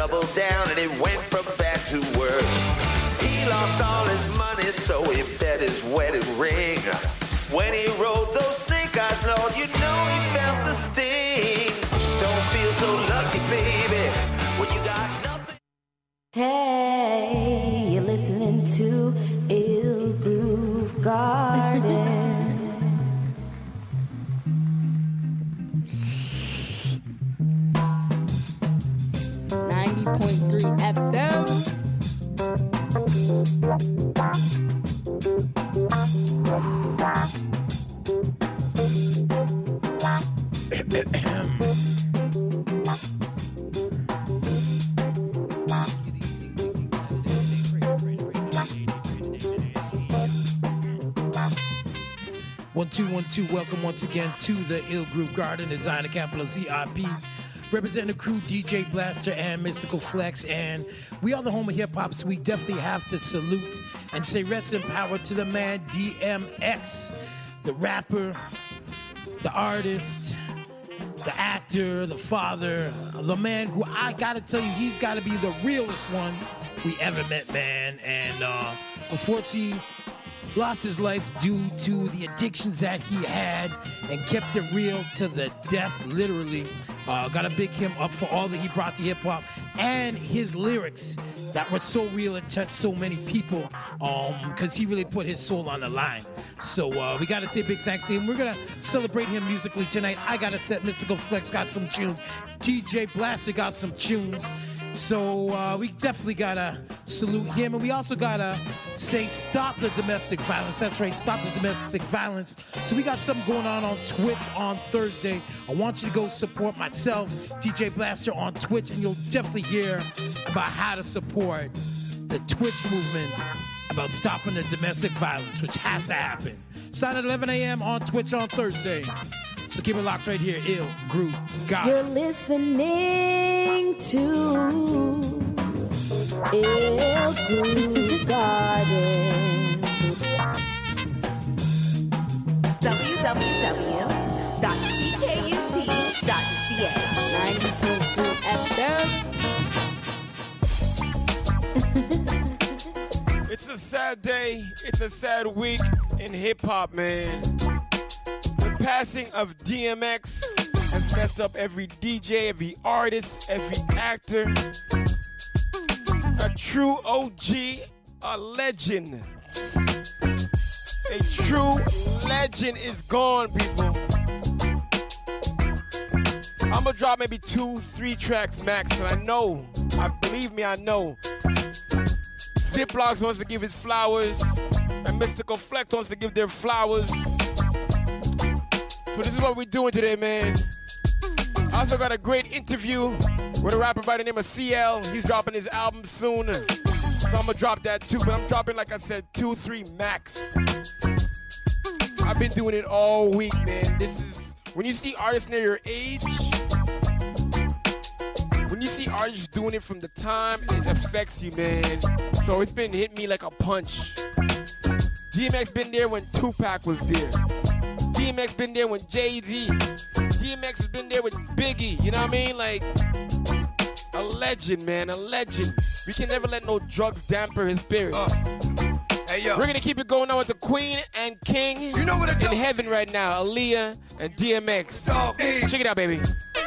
doubled down and it went from bad to worse. He lost all his money, so he bet his wedding ring. When he rode those snake eyes, Lord, you know he felt the sting. Don't feel so lucky, baby, when you got nothing. Hey, you're listening to Ill Groove Garden. 90.3 FM. One, two. Welcome once again to the Ill Groove Garden, Designer Capital ZIP. Representing the crew, DJ Blaster and Mystical Flex. And we are the home of hip-hop, so we definitely have to salute and say rest in power to the man DMX, the rapper, the artist, the actor, the father, the man who I gotta tell you, he's gotta be the realest one we ever met, man. And unfortunately, lost his life due to the addictions that he had and kept it real to the death, literally. Gotta big him up for all that he brought to hip-hop and his lyrics that were so real and touched so many people because he really put his soul on the line. So we gotta say big thanks to him. We're gonna celebrate him musically tonight. I got a set. Mystical Flex got some tunes. DJ Blaster got some tunes. So we definitely gotta salute him, and we also gotta say stop the domestic violence. That's right, stop the domestic violence. So we got something going on Twitch on Thursday. I want you to go support myself, DJ Blaster, on Twitch, and you'll definitely hear about how to support the Twitch movement about stopping the domestic violence, which has to happen. Start at 11 a.m. on Twitch on Thursday. So keep it locked right here, Ill Groove Garden. You're listening to Ill Groove Garden. www.ckut.ca 90.3 FM. It's a sad day. It's a sad week in hip-hop, man. The passing of DMX has messed up every DJ, every artist, every actor. A true OG, a legend. A true legend is gone, people. I'm gonna drop maybe 2-3 tracks max, and I know, believe me, I know. Ziplocs wants to give his flowers, and Mystical Flex wants to give their flowers. So this is what we're doing today, man. I also got a great interview with a rapper by the name of CL. He's dropping his album soon. So I'm gonna drop that too, but I'm dropping, like I said, 2-3 max. I've been doing it all week, man. This is, when you see artists near your age, when you see artists doing it from the time, it affects you, man. So it's been hitting me like a punch. DMX been there when Tupac was there. DMX been there when Jay-Z. DMX has been there with Biggie. You know what I mean? Like, a legend, man, a legend. We can never let no drugs damper his spirit. Hey, yo. We're gonna keep it going on with the Queen and King You know what it in do? heaven right now. Aaliyah and DMX. Check it out, baby.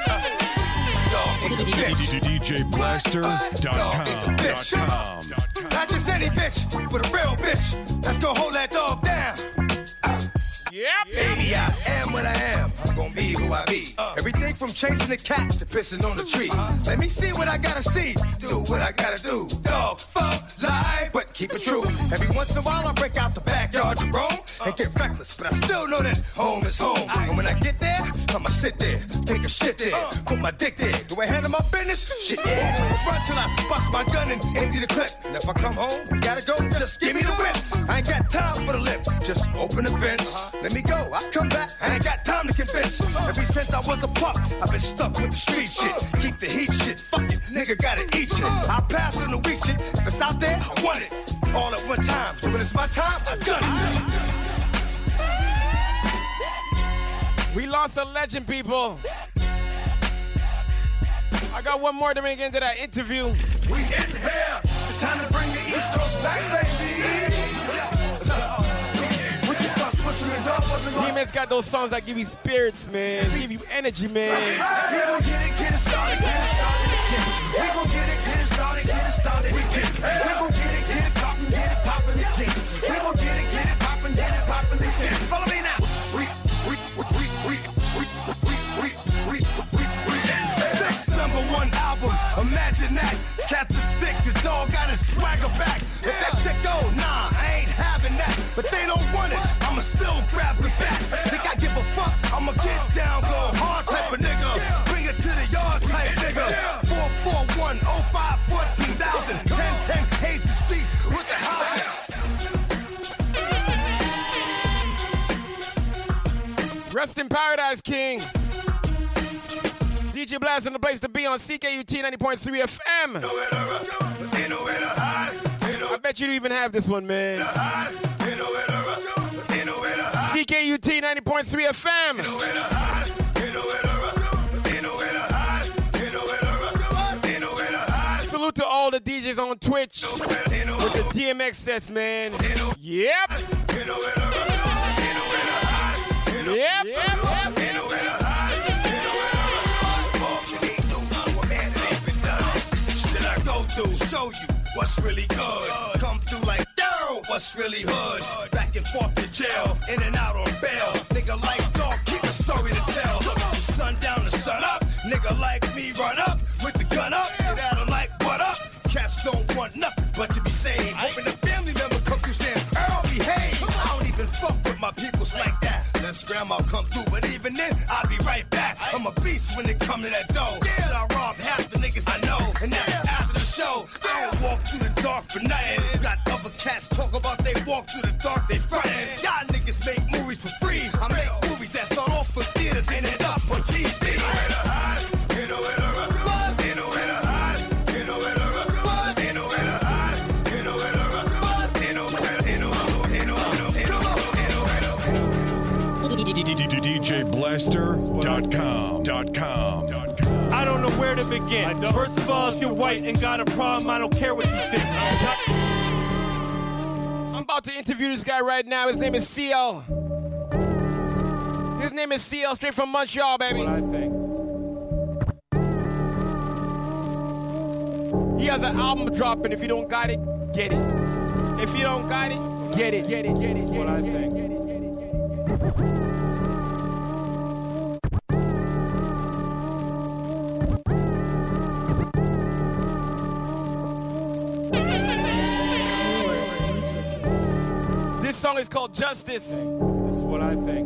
DJBlaster.com. Not just any bitch, but a real bitch. Let's go hold that dog down. Yep. Baby, I am what I am. I'm gonna be who I be. Everything from chasing the cat to pissing on the tree. Let me see what I gotta see. Do what I gotta do. Dog, fuck, lie, but keep it true. Every once in a while I break out the backyard to roam and get reckless, but I still know that home is home. And when I get there, I'ma sit there, take a shit there, put my dick there. Do I handle my business? Shit, yeah. Run till I bust my gun and empty the clip. And if I come home, we gotta go, just give me the whip. I ain't got time for the lip, just open the fence. Let me go, I come back, I ain't got time to convince. Ever since I was a pup, I've been stuck with the street shit. Keep the heat shit, fuck it, nigga gotta eat shit. I pass on the weak shit, if it's out there, I want it. All at one time, so when it's my time, I done it. We lost a legend, people. I got one more to make into that interview. We in here. It's time to bring the East Coast back, baby. DMX got those songs that give you spirits, man. Give you energy, man. We gon' get it started, again. We gon' get it started, again. We gon' get it poppin', get it poppin' again. We gon' get it poppin', get it poppin' again. Follow me now. Six #1 albums, imagine that. Cats are sick, this dog got his swagger back. If that shit go, nah, I ain't having that. But they don't want it, I'ma still grab it back. Think I give a fuck, I'ma get down, go hard type of nigga. Bring it to the yard type nigga. 441 05 14,000 1010 Hazy Street with the housing. Rest in paradise, King. DJ Blast in the place to be on CKUT 90.3 FM. I bet you don't even have this one, man. CKUT 90.3 FM. Salute to all the DJs on Twitch with the DMX sets, man. Yep. Show you what's really good. Come through like, yo, what's really hood. Back and forth to jail, in and out on bail. Nigga like dog, keep a story to tell. Look, from sundown to sun up. Nigga like me run up with the gun up. Get at 'em like, what up? Cats don't want nothing but to be saved. Hoping the family member come through saying, Earl, behave. I don't even fuck with my peoples like that. Let's grandma come through, but even then, I'll be right back. I'm a beast when it come to that dough. Yeah, I rob half the niggas I know. And then after the show, I don't walk through the dark for nothing. Got other cats talk about they walk through the dark, they frontin'. Y'all niggas make movies for free. I make movies that start off for theaters and end up on TV. DJBlaster.com. I don't know where to begin. First of all, if you're white and got a problem, I don't care what you think. I'm about to interview this guy right now. His name is CL. His name is CL, straight from Montreal, baby. What I think. He has an album dropping. If you don't got it, get it. If you don't got it, get it. Get it. Get it. What I think. This song is called Justice. This is what I think.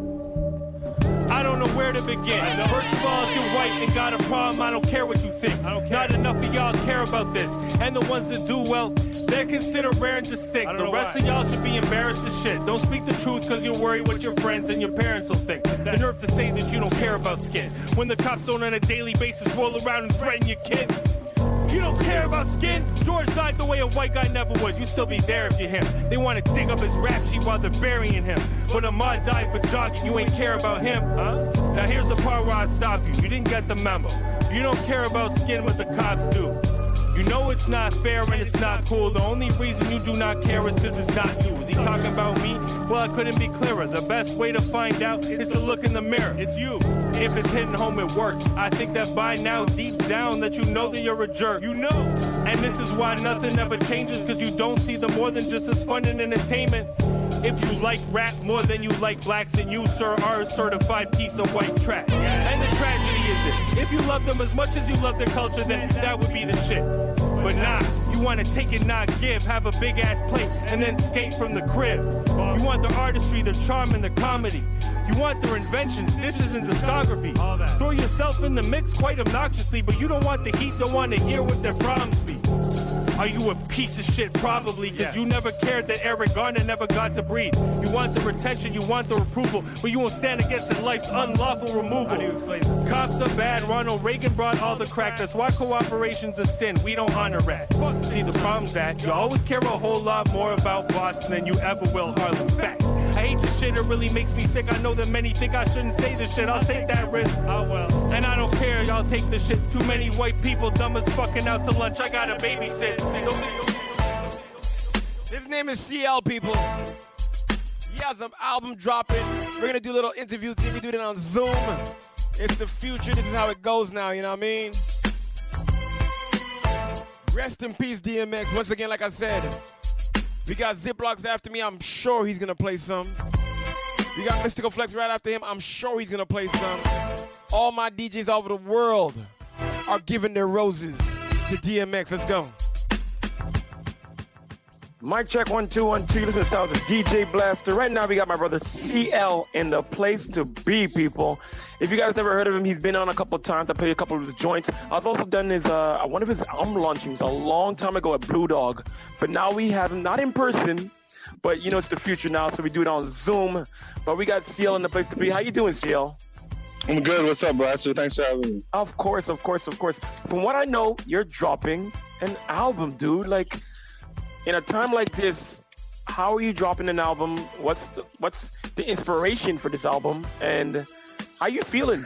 I don't know where to begin. First of all, if you're white and got a problem, I don't care what you think. Not enough of y'all care about this. And the ones that do, well, they're considered rare and distinct. The rest of y'all should be embarrassed as shit. Don't speak the truth because you're worried what your friends and your parents will think. The nerve to say that you don't care about skin when the cops don't on a daily basis roll around and threaten your kid. You don't care about skin? George died the way a white guy never would. You still be there if you're him. They want to dig up his rap sheet while they're burying him. But Ahmad died for jogging. You ain't care about him, huh? Now here's the part where I stop you. You didn't get the memo. You don't care about skin what the cops do. You know it's not fair and it's not cool. The only reason you do not care is because it's not you. Is he talking about me? Well, I couldn't be clearer. The best way to find out is to look in the mirror. It's you. If it's hitting home at work, I think that by now, deep down, that you know that you're a jerk. You know. And this is why nothing ever changes, because you don't see them more than just as fun and entertainment. If you like rap more than you like blacks, then you, sir, are a certified piece of white trash. And the tragedy is this. If you love them as much as you love their culture, then that would be the shit. But nah, you want to take it, not give, have a big-ass plate, and then skate from the crib. You want their artistry, their charm, and their comedy. You want their inventions, dishes, and discographies. Throw yourself in the mix quite obnoxiously, but you don't want the heat, don't want to hear what their problems be. Are you a piece of shit? Probably, because you never cared that Eric Garner never got to breathe. You want the retention, you want the approval, but you won't stand against it, life's unlawful removal. How do you explain that? Cops are bad, Ronald Reagan brought all the crack. That's why cooperation's a sin, we don't honor rats. See, the problem's that you always care a whole lot more about Boston than you ever will Harlem. Facts. I hate the shit, it really makes me sick. I know that many think I shouldn't say this shit. I'll take that risk. I will. And I don't care, y'all take the shit. Too many white people, dumb as fucking out to lunch. I gotta babysit. His name is CL, people. He has an album dropping. We're gonna do a little interview. We do it on Zoom. It's the future. This is how it goes now, you know what I mean? Rest in peace, DMX. Once again, like I said, we got Ziplocs after me. I'm sure he's gonna play some. We got Mystical Flex right after him. I'm sure he's gonna play some. All my DJs all over the world are giving their roses to DMX. Let's go. Mic check 1 2 1 2. Listen to the sounds of DJ Blaster. Right now we got my brother CL in the place to be, people. If you guys never heard of him, he's been on a couple of times. I played a couple of his joints. I've also done his one of his album launchings a long time ago at Blue Dog. But now we have him not in person, but you know it's the future now, so we do it on Zoom. But we got CL in the place to be. How you doing, CL? I'm good. What's up, Blaster? Thanks for having me. Of course. From what I know, you're dropping an album, dude. Like, in a time like this, how are you dropping an album? What's the inspiration for this album? And how you feeling?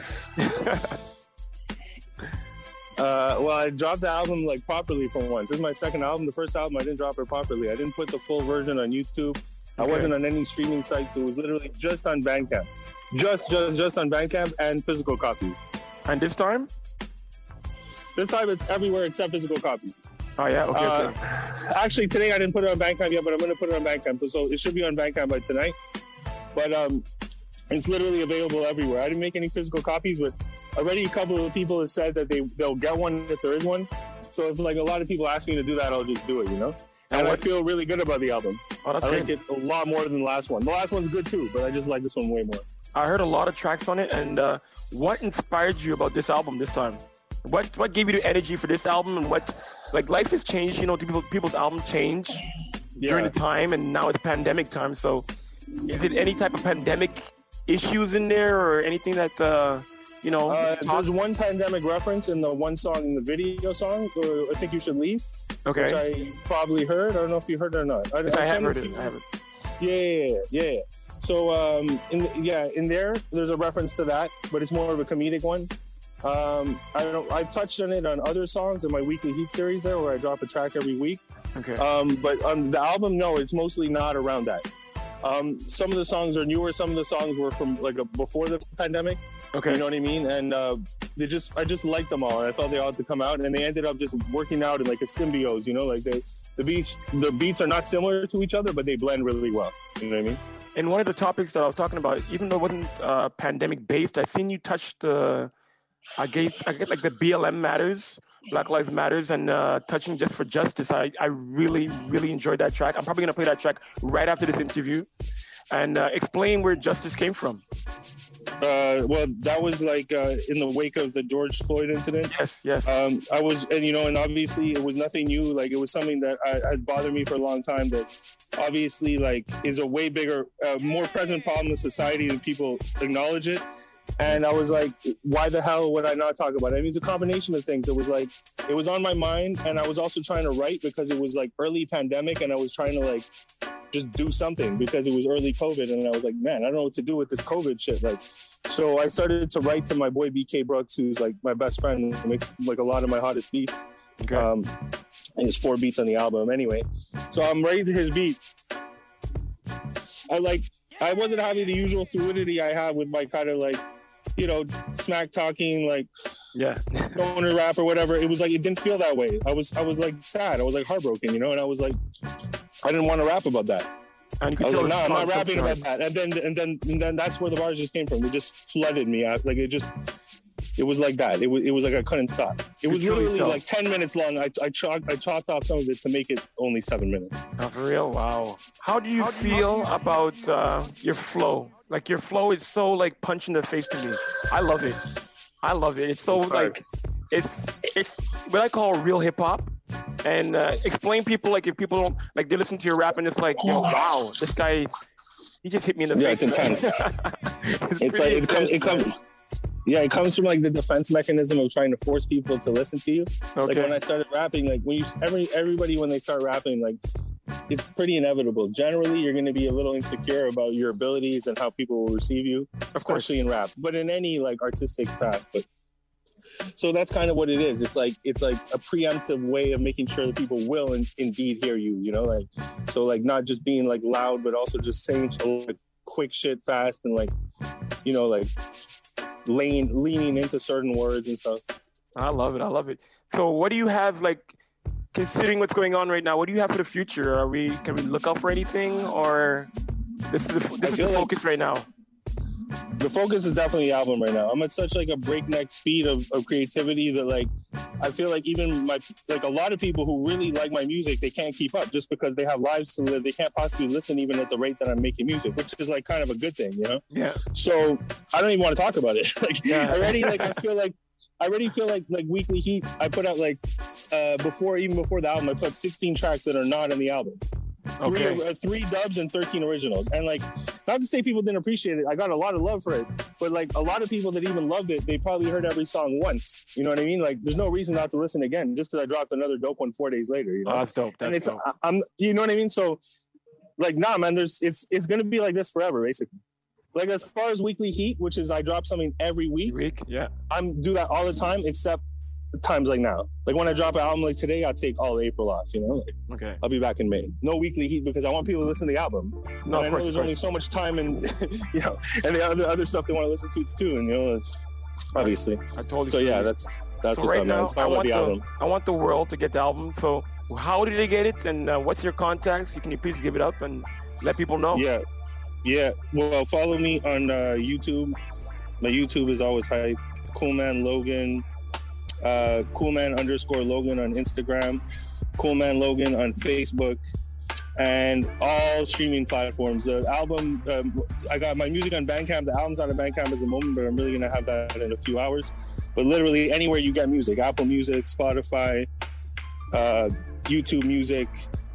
Well, I dropped the album like properly for once. This is my second album. The first album, I didn't drop it properly. I didn't put the full version on YouTube. I wasn't on any streaming site. It was literally just on Bandcamp. Just on Bandcamp and physical copies. And this time? This time it's everywhere except physical copies. Oh, yeah? Okay. Actually, today I didn't put it on Bandcamp yet, but I'm going to put it on Bandcamp. So it should be on Bandcamp by tonight. But it's literally available everywhere. I didn't make any physical copies, but already a couple of people have said that they'll get one if there is one. So if like a lot of people ask me to do that, I'll just do it, you know? And I feel really good about the album. Oh, that's I good. like it a lot more than the last one. The last one's good too, but I just like this one way more. I heard a lot of tracks on it, and what inspired you about this album this time? What gave you the energy for this album, and what, like, life has changed, you know, people's albums change during the time, and now it's pandemic time, so is it any type of pandemic issues in there, or anything that, you know? There's one pandemic reference in the one song in the video song, I Think You Should Leave, okay, which I probably heard. I don't know if you heard it or not. I have heard it. I have it. Yeah. So in there's a reference to that, but it's more of a comedic one. I've touched on it on other songs in my weekly Heat series there, where I drop a track every week. Okay. But on the album, no, it's mostly not around that. Some of the songs are newer. Some of the songs were from like before the pandemic. Okay. You know what I mean? And I just liked them all, and I thought they ought to come out, and they ended up just working out in like a symbiosis. You know, like the beats are not similar to each other, but they blend really well. You know what I mean? And one of the topics that I was talking about, even though it wasn't pandemic based, I seen you touch I get like the BLM matters, Black Lives Matters, and touching Just for Justice. I really, really enjoyed that track. I'm probably gonna play that track right after this interview, and explain where justice came from. Well, that was like in the wake of the George Floyd incident. Yes. I was, and obviously it was nothing new. Like, it was something that had bothered me for a long time, that obviously like is a way bigger, more present problem in society than people acknowledge it. And I was like, why the hell would I not talk about it? I mean, it's a combination of things. It was like, it was on my mind, and I was also trying to write because it was like early pandemic, and I was trying to like just do something because it was early COVID, and I was like, man, I don't know what to do with this COVID shit. Like, so I started to write to my boy BK Brooks, who's like my best friend, who makes like a lot of my hottest beats. Okay. And there's 4 beats on the album anyway. So I'm writing to his beat. I wasn't having the usual fluidity I have with my kind of like, you know, smack talking, like, stoner rap or whatever. It was like, it didn't feel that way. I was like sad. I was like heartbroken, you know, and I was like, I didn't want to rap about that. And you could I was tell like, no, I'm not rapping about that. And then that's where the bars just came from. It just flooded me out. Like, it was like that. It was like I couldn't stop. It was literally like 10 minutes long. I chopped off some of it to make it only 7 minutes. Oh, for real? Wow. How do you feel about your flow? Like, your flow is so like punch in the face to me. I love it. It's so like, it's what I call real hip hop. And explain people, like, if people don't, like, they listen to your rap and it's like, yo, wow, this guy, he just hit me in the face. Yeah, it's intense. It's like, it comes from like the defense mechanism of trying to force people to listen to you. Okay. Like, when I started rapping, like, everybody when they start rapping, like, it's pretty inevitable. Generally, you're going to be a little insecure about your abilities and how people will receive you, especially in rap, but in any like artistic path. But so that's kind of what it is. It's like a preemptive way of making sure that people will indeed hear you, you know, like, so like not just being like loud, but also just saying like quick shit fast and like, you know, like leaning into certain words and stuff. I love it. So what do you have, like, considering what's going on right now, what do you have for the future? Can we look out for anything, or this is the focus right now? The focus is definitely the album right now. I'm at such like a breakneck speed of creativity that like I feel like even a lot of people who really like my music, they can't keep up just because they have lives to live. They can't possibly listen even at the rate that I'm making music, which is like kind of a good thing, you know? Yeah. So I don't even want to talk about it. I already feel like Weekly Heat, I put out like before the album, I put 16 tracks that are not on the album. Okay. 3 dubs and 13 originals. And like, not to say people didn't appreciate it, I got a lot of love for it, but like a lot of people that even loved it, they probably heard every song once. You know what I mean? Like, there's no reason not to listen again just because I dropped another dope one 4 days later. You know? Oh, that's dope. That's dope. You know what I mean? So like, nah, man, it's gonna be like this forever, basically. Like, as far as Weekly Heat, which is I drop something every week. Yeah. I'm do that all the time, except times like now. Like when I drop an album like today, I'll take all April off, you know? Like, okay. I'll be back in May. No Weekly Heat because I want people to listen to the album. No, and I know there's only so much time and, you know, and the other stuff they want to listen to too, and, you know, obviously. I totally So, yeah, that's so what's right up, now, man. It's all about the album. I want the world to get the album. So how did they get it, and what's your contacts? Can you please give it up and let people know? Yeah. Well, follow me on YouTube. My YouTube is always hype. Coolman Logan. Coolman_Logan on Instagram. Coolman Logan on Facebook. And all streaming platforms. The album, I got my music on Bandcamp. The album's on Bandcamp at the moment, but I'm really going to have that in a few hours. But literally anywhere you get music, Apple Music, Spotify, YouTube Music,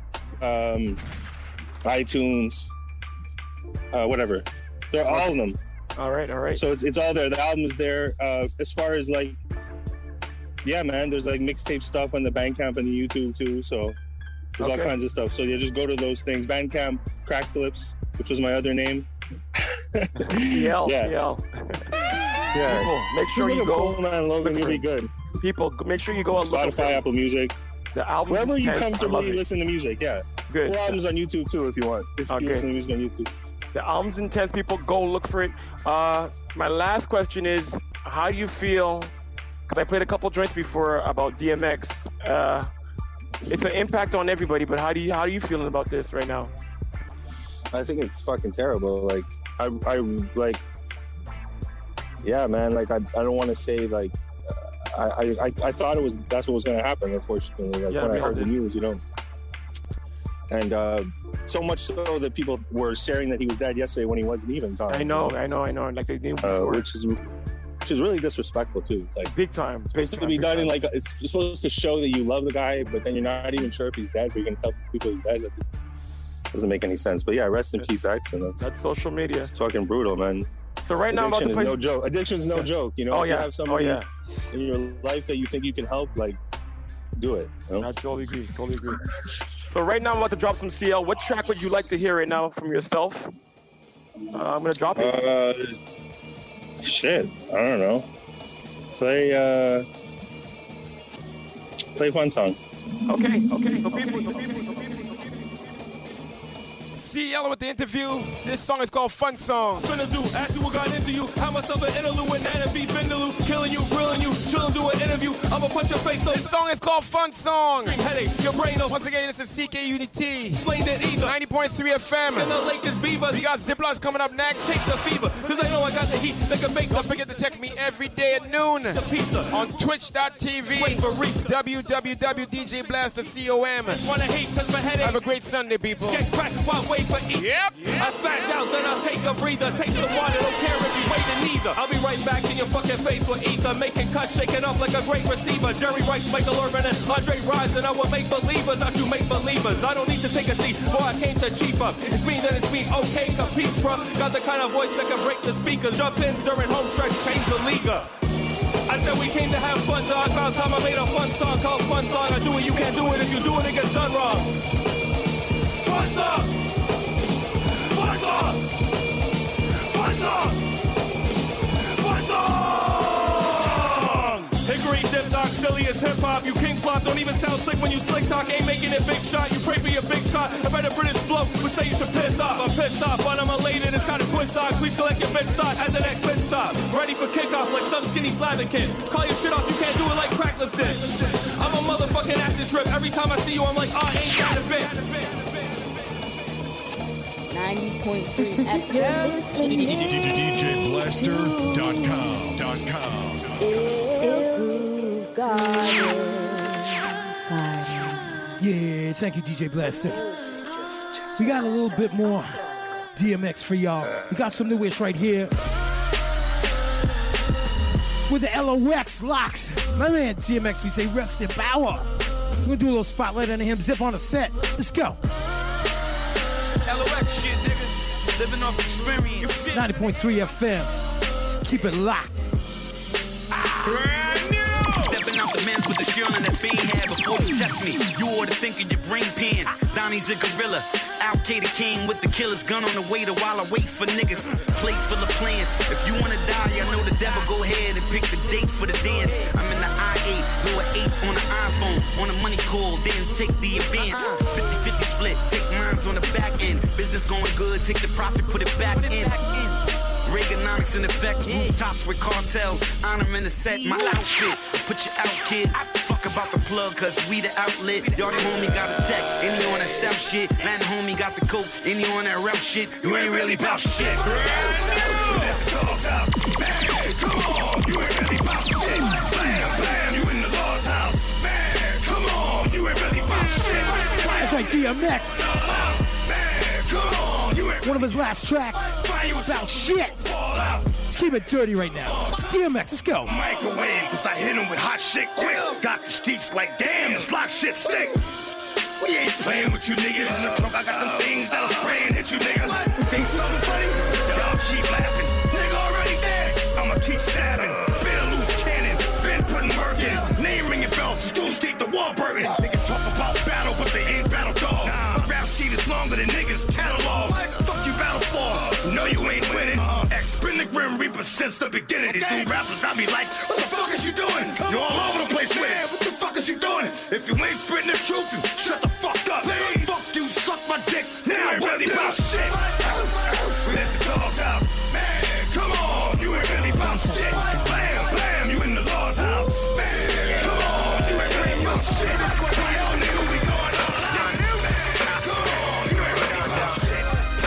iTunes, whatever. They're all of them. All right. So it's all there. The album is there. As far as like, yeah, man, there's like mixtape stuff on the Bandcamp and the YouTube too. So there's all kinds of stuff. So yeah, just go to those things. Bandcamp, Cracked Lips, which was my other name. CL. Yeah. People, make sure you go. Man, Logan, you'll be good. People, make sure you go on Spotify, Apple Music. The album. Wherever you comfortably listen to music, yeah. Good. Full albums on YouTube too, if you want. If you listen to music on YouTube. The album's intense. People, go look for it. My last question is, how do you feel? Because I played a couple joints before about DMX. It's an impact on everybody, but how do you feeling about this right now? I think it's fucking terrible. Like I like, yeah, man. Like I don't want to say like I thought that's what was going to happen. Unfortunately, like when I heard the news, you know. And so much so that people were sharing that he was dead yesterday when he wasn't even gone. I know. Like they did before. Which is really disrespectful too. It's like big time. It's supposed to be done in like it's supposed to show that you love the guy, but then you're not even sure if he's dead. But you're gonna tell people he's dead. That doesn't make any sense. But yeah, rest in peace, X. And that's social media. It's fucking brutal, man. So right now, addiction is no joke. Addiction's no joke. You know, if you have somebody in your life that you think you can help, like, do it. You know? I totally agree. So right now, I'm about to drop some CL. What track would you like to hear right now from yourself? I'm gonna drop it. Shit, I don't know. Play fun song. Okay. So people. CL with the interview. This song is called Fun Song. Finna do, ask you what got into you. How much of an interlude and Nana be Vindaloo. Killing you, grilling you, chillin' do an interview. I'ma punch your face up. This song is called Fun Song. Headache, your brain up. Once again, this is CKUNT. Explained it either. 90.3 FM. And the Lakers Beaver. We got Ziplocs coming up next. Take the fever, cause I know I got the heat. They can make Don't forget to check me every day at noon. The pizza. On Twitch.tv. www.djblastercom. Wanna hate cause my headache. Have a great Sunday, people. Get cracked while wait for eat. Yep. I spaz out, then I'll take a breather. Take some water, don't care if you waiting either. I'll be right back in your fucking face with ether. Making cuts, shaking up like a great receiver. Jerry Rice, Michael Irvin, and Andre Rison. I will make believers out you make believers. I don't need to take a seat, boy, I came to chief up. It's me, then it's me, okay, capiche, bruh. Got the kind of voice that can break the speakers. Jump in during home stretch, change the league. I said we came to have fun, dog. About time I made a fun song called Fun Song. I do it, you can't do it. If you do it, it gets done wrong. really is hip hop. You king flop, don't even sound slick when you slick talk. Ain't making it big shot. You pray for your big shot. I bet a British bloke would say you should piss off. I'm pissed off, but I'm elated. It's kind of twist off. Please collect your bitch stock at the next pit stop. Ready for kickoff like some skinny Slavic kid. Call your shit off, you can't do it like crack lips did. I'm a motherfucking acid trip. Every time I see you, I'm like, oh, ain't that a bit. 90.3 FM. DJBlaster.com. Groove Garden. Yeah, thank you, DJ Blaster. We got a little bit more DMX for y'all. We got some newish right here with the LOX locks. My man DMX, we say rest in power. We're gonna do a little spotlight on him. Zip on the set. Let's go. LOX shit, nigga. Living off experience. 90.3 FM. Keep it locked. Stepping out the men's with the shield and that bean had before you test me. You ought to think of your brain pan. Donnie's a gorilla. Al Qaeda came with the killer's gun on the waiter while I wait for niggas. Plate full of plans. If you wanna die, I know the devil. Go ahead and pick the date for the dance. I'm in the I-8, lower 8 on the iPhone. On a money call, then take the advance. 50-50 split, take mines on the back end. Business going good, take the profit, put it back in. Reaganomics in effect, rooftops with cartels. Honor in the set, my outfit. Put you out, kid. Fuck about the plug, cause we the outlet. Y'all the homie got a tech, and you on that step shit. Latin homie got the coke, and you on that rap shit. You ain't really about shit. Let the dogs out. Man, come on, you ain't really about shit. Blam, blam, you in the Lord's house. Man, come on, you ain't really about shit. That's right, DMX. Man, come on, you ain't one of his last tracks about shit. Let's keep it dirty right now. DMX, let's go. Microwave, cause I hit him with hot shit quick. Got the streets like, damn, this lock shit stick. We ain't playing with you niggas. In the trunk, I got them things that'll spray and hit you niggas. Think something funny? Y'all keep laughing. Nigga already dead. I'ma keep stabbing. Been a loose cannon. Been putting work in. Name ringing bells. School Street, the wall burning. Niggas talk about battle, but they ain't battle dogs. My rap sheet is longer than niggas' catalog. Fuck you battle for. No, you ain't winning. Spin the Grim Reaper since the beginning. These new rappers got me like, what the fuck is you doing? You're all over the place, man. What the fuck is you doing? If you ain't spitting the truth, then shut the fuck up. Fuck you, suck my dick. Now ain't really about shit. We let the dogs out. Man, come on, you ain't really about shit. Blam, blam, you in the Lord's house. Man, come on, you ain't really about shit. Yo, nigga, we going out. Come on, you ain't really about shit.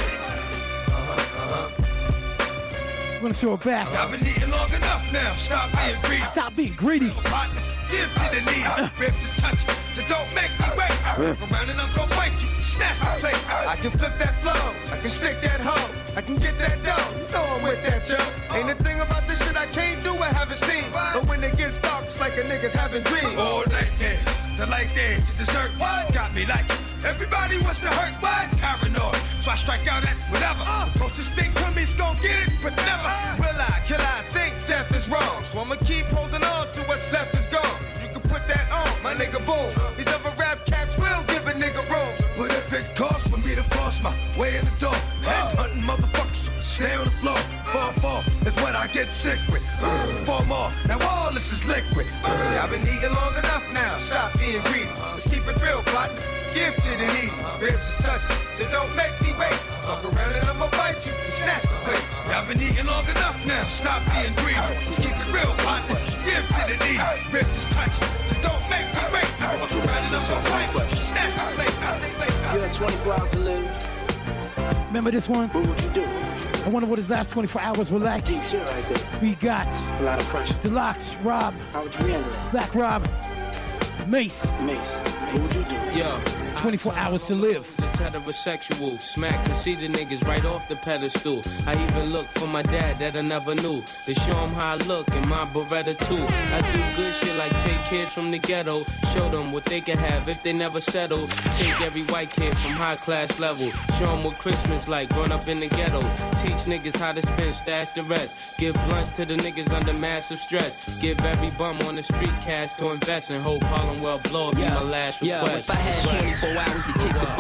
We're gonna throw it back. I've been eating long enough now. Stop being greedy. Stop being greedy. Partner, give to the needy. Ribs is touching, so don't make me wait. I walk around and I'm gonna bite you. Snatch the plate. I can flip that flow. I can stick that hoe. I can get that dough. You know I'm with that, Joe. Ain't a thing about this shit I can't do, I haven't seen. But when it gets dark, it's like a nigga's having dreams. All night dance, the light dance, dessert. What? Got me like it. Everybody wants to hurt, what? Paranoid. So I strike out at whatever. Closest thing to me's gon' get it, but never will I. Kill I think death is wrong. So I'ma keep holding on to what's left is gone. You can put that on, my nigga, boom. These other rap cats will give a nigga room. But if it costs for me to force my way in the door, head hunting motherfuckers, stay on the floor. 4-4 is what I get sick with. 4 more, now all this is liquid. I've been eating long enough now, stop being greedy. Let's keep it real, partner. Give to the needy. Ribs is touching, so don't make me wait. Fuck around and I'ma bite you and snatch the plate. I've been eating long enough now, stop being greedy. Let's keep it real, partner. Give to the needy. Ribs is touching, so don't make me wait. Fuck around and I'ma bite you and snatch the plate. You had 24 hours to live. Remember this one? What would you do? I wonder what his last 24 hours were like. Deep shit right there. We got a lot of pressure. Deluxe, Rob. How would you handle it? Black Rob. Mace. What would you do? Yo. 24 hours to live. It's heterosexual. Smack conceited niggas right off the pedestal. I even look for my dad that I never knew. To show him how I look in my Beretta too. I do good shit like take kids from the ghetto. Show them what they can have if they never settle. Take every white kid from high class level. Show them what Christmas like growing up in the ghetto. Teach niggas how to spend, stash the rest. Give blunts to the niggas under massive stress. Give every bum on the street cash to invest in. Hope Harlem well blow up be my last request. If I had 24 hours to kick the bucket, fuck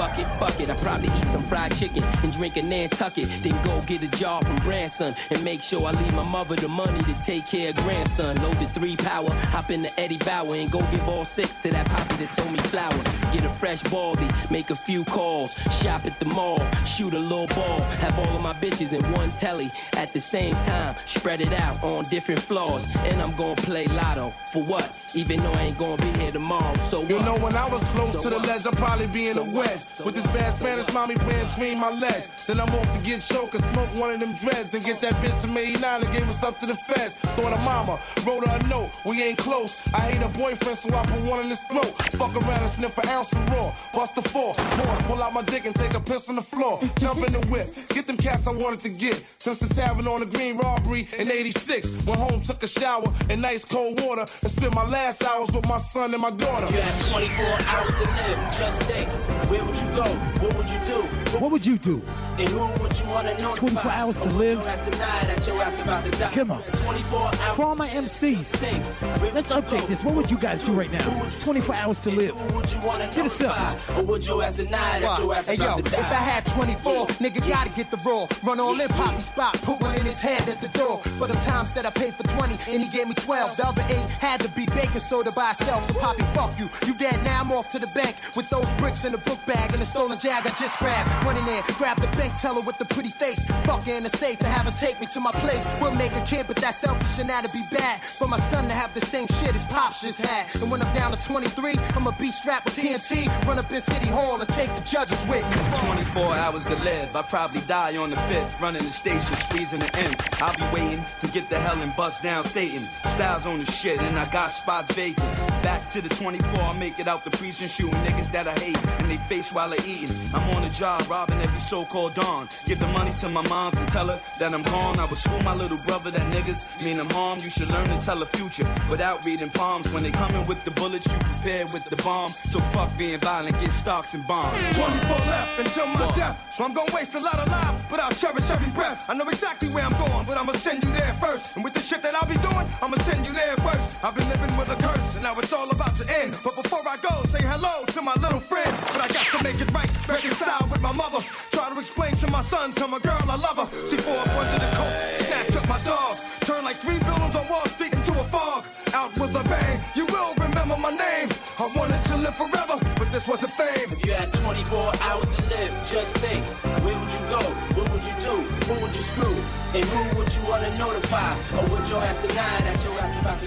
bucket. I probably eat some fried chicken and drink a Nantucket. Then go get a job from Branson and make sure I leave my mother the money to take care of grandson. Load the 3 power, hop in the Eddie Bauer and go give all 6 to that poppy that sold me flour. Get a fresh baldy, make a few calls, shop at the mall, shoot a little ball, have all of my bitches in one telly at the same time, spread it out on different floors, and I'm gonna play lotto. For what? Even though I ain't gonna be here tomorrow, so what? You know, when I was close So to the what? ledge, I'd probably be in So the what? wedge. So With this what? bad So Spanish what? mommy playing between my legs. Then I'm off to get choked and smoke one of them dreads and get that bitch from 89 and gave us up to the feds. Thought her mama, wrote her a note, we ain't close. I hate her boyfriend, so I put one in his throat. Fuck around and sniff an ounce of raw. Bust the 4, pause, pull out my dick and take a piss on the floor. Jump in the whip, get them cats I wanted to get. Since the tavern on the Green robbery in 86. Went home, took a shower in nice cold water and spent my last hours with my son and my daughter. You have 24 hours to live. Just think, where would you go? What would you do? What would you do? And who would you want to know? 24 hours to live. Your ass about to die. Come on. 24 hours. For all my MCs, let's update this. What would you guys do right now? 24 hours to live. Get us up. Or would your ass deny that your ass Hey yo, about to if I die? had 24, nigga gotta get the raw. Run all in, poppy spot, put one in his head at the door. For the times that I paid for 20 and he gave me 12. The other 8 had to be baking soda by itself. So poppy, fuck you. You dead now, I'm off to the bank with those bricks in the book bag and the stolen jag I just grabbed. Went in there, grabbed the bank teller with the pretty face. Fuck her in the safe and have her take me to my place. We'll make a kid, but that's selfish and that'd be bad. For my son to have the same shit his pops just had. And when I'm down to 23, I'ma be strapped with TNT. Run up in City Hall and take the judges with me. 24 hours to live. I probably die on the 5th. Running the station, squeezing the end. I'll be waiting to get the hell and bust down Satan. Styles on the shit and I got spots vacant. Back to the 24, I make it out the precinct, shooting niggas that I hate in they face while they're eating. I'm on the job, robbing every so-called dawn. Give the money to my moms and tell her that I'm gone. I would school my little brother that niggas mean I'm harmed. You should learn to tell the future without reading palms. When they coming with the bullets, you prepared with the bomb. So fuck being violent, get stocks and bombs. 24 left until my death, so I'm gonna waste a lot of lives, but I'll cherish every breath. I know exactly where I'm going, but I'ma send you there first. And with the shit that I'll be doing, I'ma send you there first. I've been living with a curse, and now it's all about to end. But before I go, say hello to my little friend. But I got to make it right, reconcile with my mother. Try to explain to my son, to my girl I love her. See 4 up under the coat, snatch up my dog. Turn like 3 villains on Wall Street into a fog. Out with a bang, you will remember my name. I wanted to live forever, but this wasn't fame. If you had 24 hours to live, just think, where would you go? What would you do? Who would you screw? And who would you want to notify? Or would your ass deny that your ass about to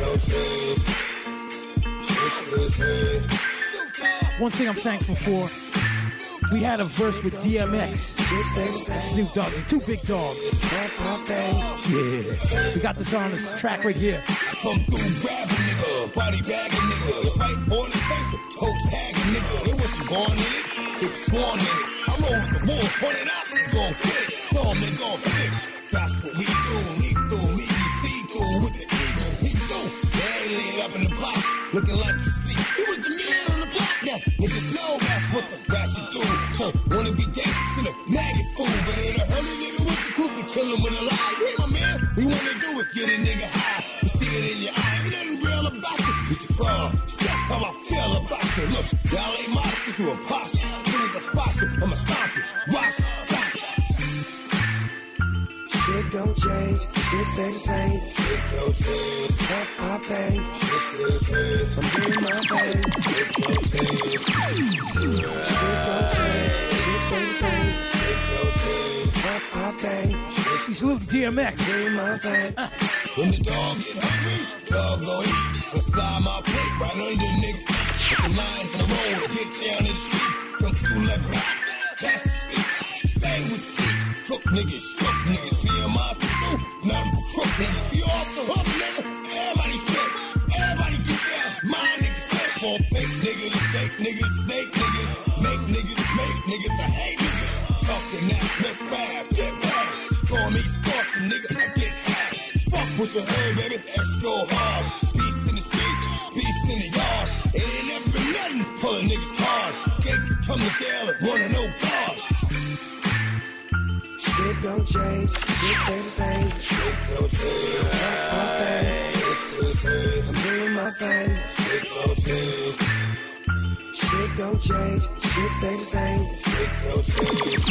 die? One thing I'm thankful for, we had a verse with DMX and Snoop Dogg, the 2 big dogs. Yeah, we got this on this track right here. Come through, grab a nigga, body bag a nigga, fight for the face, coach tag a nigga. It wasn't born in it, quick sworn in it. I roll with the wolves, pointed out, they gon' quit. No, they gon' quit. That's what we do, we see through with the eagle, we do. They ain't laid up in the box, looking like you sleep. He was the man on the block, now niggas know that's what the ratchet do. Wanna be gangsters in a maggot fool, but ain't a hurry nigga with the crew to kill him with a lie. Hey, my man, what you wanna do is get a nigga high. You see it in your eye, ain't nothing real about it. It's a fraud, that's how I feel about it. Look, y'all ain't modest, you a posse. As soon as I spot you, I'ma stomp you. Watch, watch. Shit don't change, shit stay the same. Shit don't change, pop bang. Shit stay the same. I'm doing my thing. Shit don't change. Shit don't change, shit stay the same. Shit don't change, pop bang. We salute DMX. Doing my thing. When the dog get hungry, dog go eat. I'll slide my plate right under the nigga. Put the lines in the road, get down in the street. Come through like rock, that's the street. Stay with the street. Cook niggas, shook niggas, see a monster too. Nothing but crook niggas, see off the hook, nigga. Everybody sick, everybody get down. My niggas sick, for fake niggas, fake niggas, snake niggas. Make niggas, I hate niggas. Talking that, let's rap, get back. Storm me, scorching, nigga, I get high. Fuck with your head, baby, that's go hard. Peace in the streets, peace in the yard. It ain't never been nothing, pulling niggas hard. Gangsters come to jail and wanna know God. Shit don't change, shit stay the same. Shit don't change, pop bang. Shit stay the same. I'm doing my thing. Shit don't change. Shit don't change, shit stay the same. Shit don't change.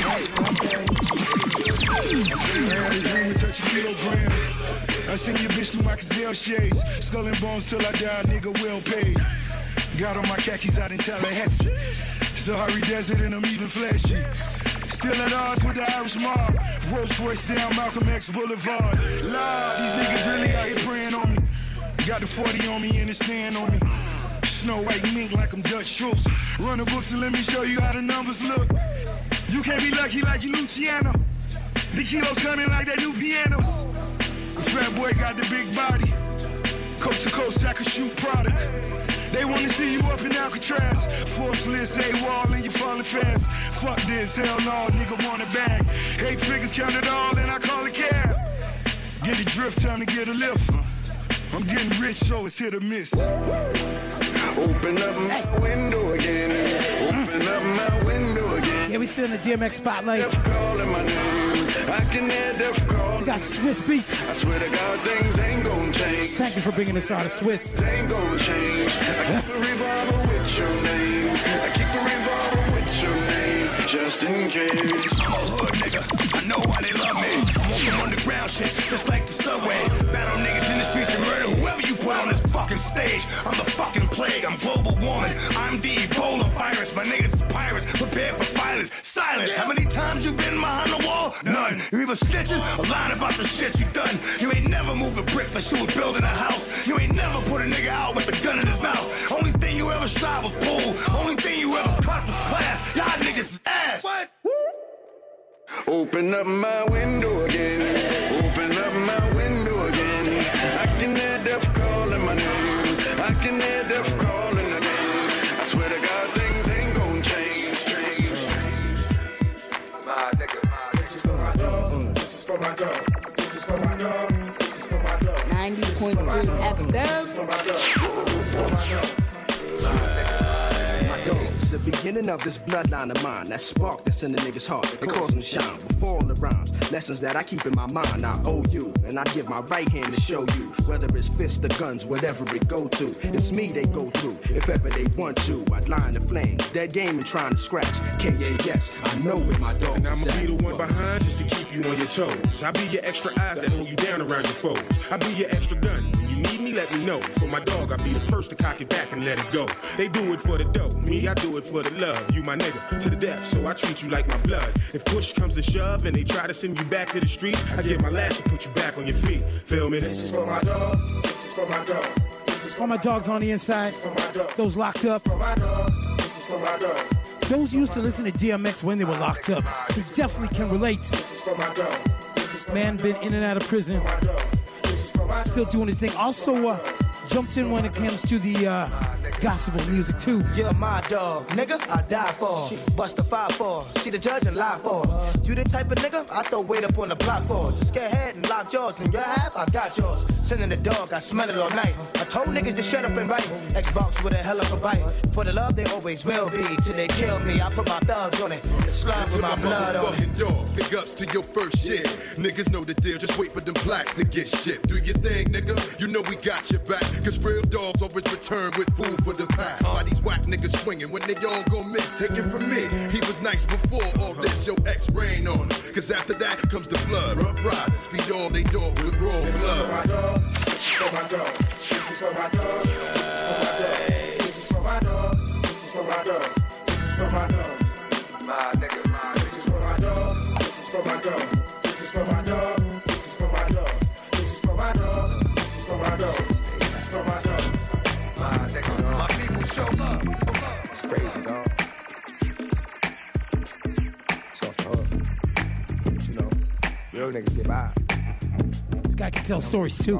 Touch a kilogram. I seen your bitch through my gazelle shades. Skull and bones till I die, nigga well paid. Got on my khakis out in Tallahassee. Sahara Desert and I'm even flashy. Still at odds with the Irish mob. Rolls Royce down Malcolm X Boulevard. Lord, these niggas really out here praying on me. Got the 40 on me and it's stand on me. Snow White mink like I'm Dutch Schultz. Run the books and let me show you how the numbers look. You can't be lucky like you Luciano. The kilos coming like that new pianos. The fat boy got the big body. Coast to coast, I can shoot product. They wanna see you up in Alcatraz. Forbes list, A-Wall, and you falling fast. Fuck this, hell no, nigga want a bag. 8 figures, count it all, and I call it cab. Get the drift, time to get a lift. I'm getting rich, so it's hit or miss. Open up my window again. Open up my window again. Yeah, we still in the DMX spotlight. Calling my name. I can hear death calling. We got Swiss Beats. I swear to God, things ain't gonna change. Thank you for bringing us out of Swiss. Ain't gonna change. I keep a revolver with your name. I keep a revolver with your name, just in case. I'm a hood nigga. I know why they love me. I'm on some underground shit, just like the subway. Battle niggas in the streets and murder whoever you put on this fucking stage. I'm the fucking plague. I'm global warming. I'm the Ebola virus. My niggas is pirates. Prepare for violence. Silence. How many times you been behind the wall? None. You either stitching or lying about the shit you done. You ain't never moved a brick like you was building a house. You ain't never put a nigga out with a gun in his mouth. Only thing you ever shot was pool. Only thing you ever cut was class. Y'all niggas is ass. What? Open up my window again. Open up my window again. I can hear death calling my name. I can hear death calling again. I swear to God, things ain't gonna change. My nigga, this is for my dog. This is for my dog. This is for my dog. This is for my dog. 90.3 FM. For my dog. For my dog. The beginning of this bloodline of mine, that spark that's in the nigga's heart, it calls me shine before all the rhymes. Lessons that I keep in my mind, I owe you, and I give my right hand to show you. Whether it's fists or guns, whatever it go to, it's me they go through. If ever they want to, I'd line the flame. Dead game and trying to scratch. K.A.S. I know where my dog and I'ma is be the one behind just to keep you on your toes. I be your extra eyes that hold you down around your foes. I be your extra gun. When you need me, let me know. For my dog, I be the first to cock it back and let it go. They do it for the dough. Me, I do it for the love. You my nigga to the death, so I treat you like my blood. If push comes to shove and they try to send you back to the streets, I give my last to put you back on your feet. Feel me? This is for my dog. This is for my dog. This is for my dogs on the inside. For my dog. Those locked up. For my dog. This is for my dog. Those used to listen to DMX when they were locked up. He definitely can relate. This is for my dog. Man been in and out of prison. Still doing his thing. Also jumped in when it comes to the gospel music too. You're my dog, nigga, I die for. Bust a 5-4, see the judge and lie for. You the type of nigga I throw weight up on the block for. Just get ahead and lock jaws, and your half, I got yours. Sending the dog, I smell it all night. I told niggas to shut up and write. Xbox with a hell of a bite. For the love they always will be. Till they kill me, I put my thugs on it. The slug with my blood on it. Dog, big ups to your first shit. Niggas know the deal, just wait for them plaques to get shipped. Do your thing, nigga, you know we got your back. Cause real dogs always return with food for the pack. Why these whack niggas swinging when they all gon' miss? Take it from me, he was nice before all this. Your ex rain on him, cause after that comes the blood. Rough riders feed all they dogs with raw blood. This is for my dog. This is for my dog. This is for my dog. This is for my dog. This is for my dog. My nigga, this is for my dog. This is for my dog. This is for my dog. This is for my dog. This is for my dog. This is for my dog. This is for my dog. My nigga, my people show love. It's crazy, dog. It's off the hook. You know, real niggas get by. This guy can tell stories too.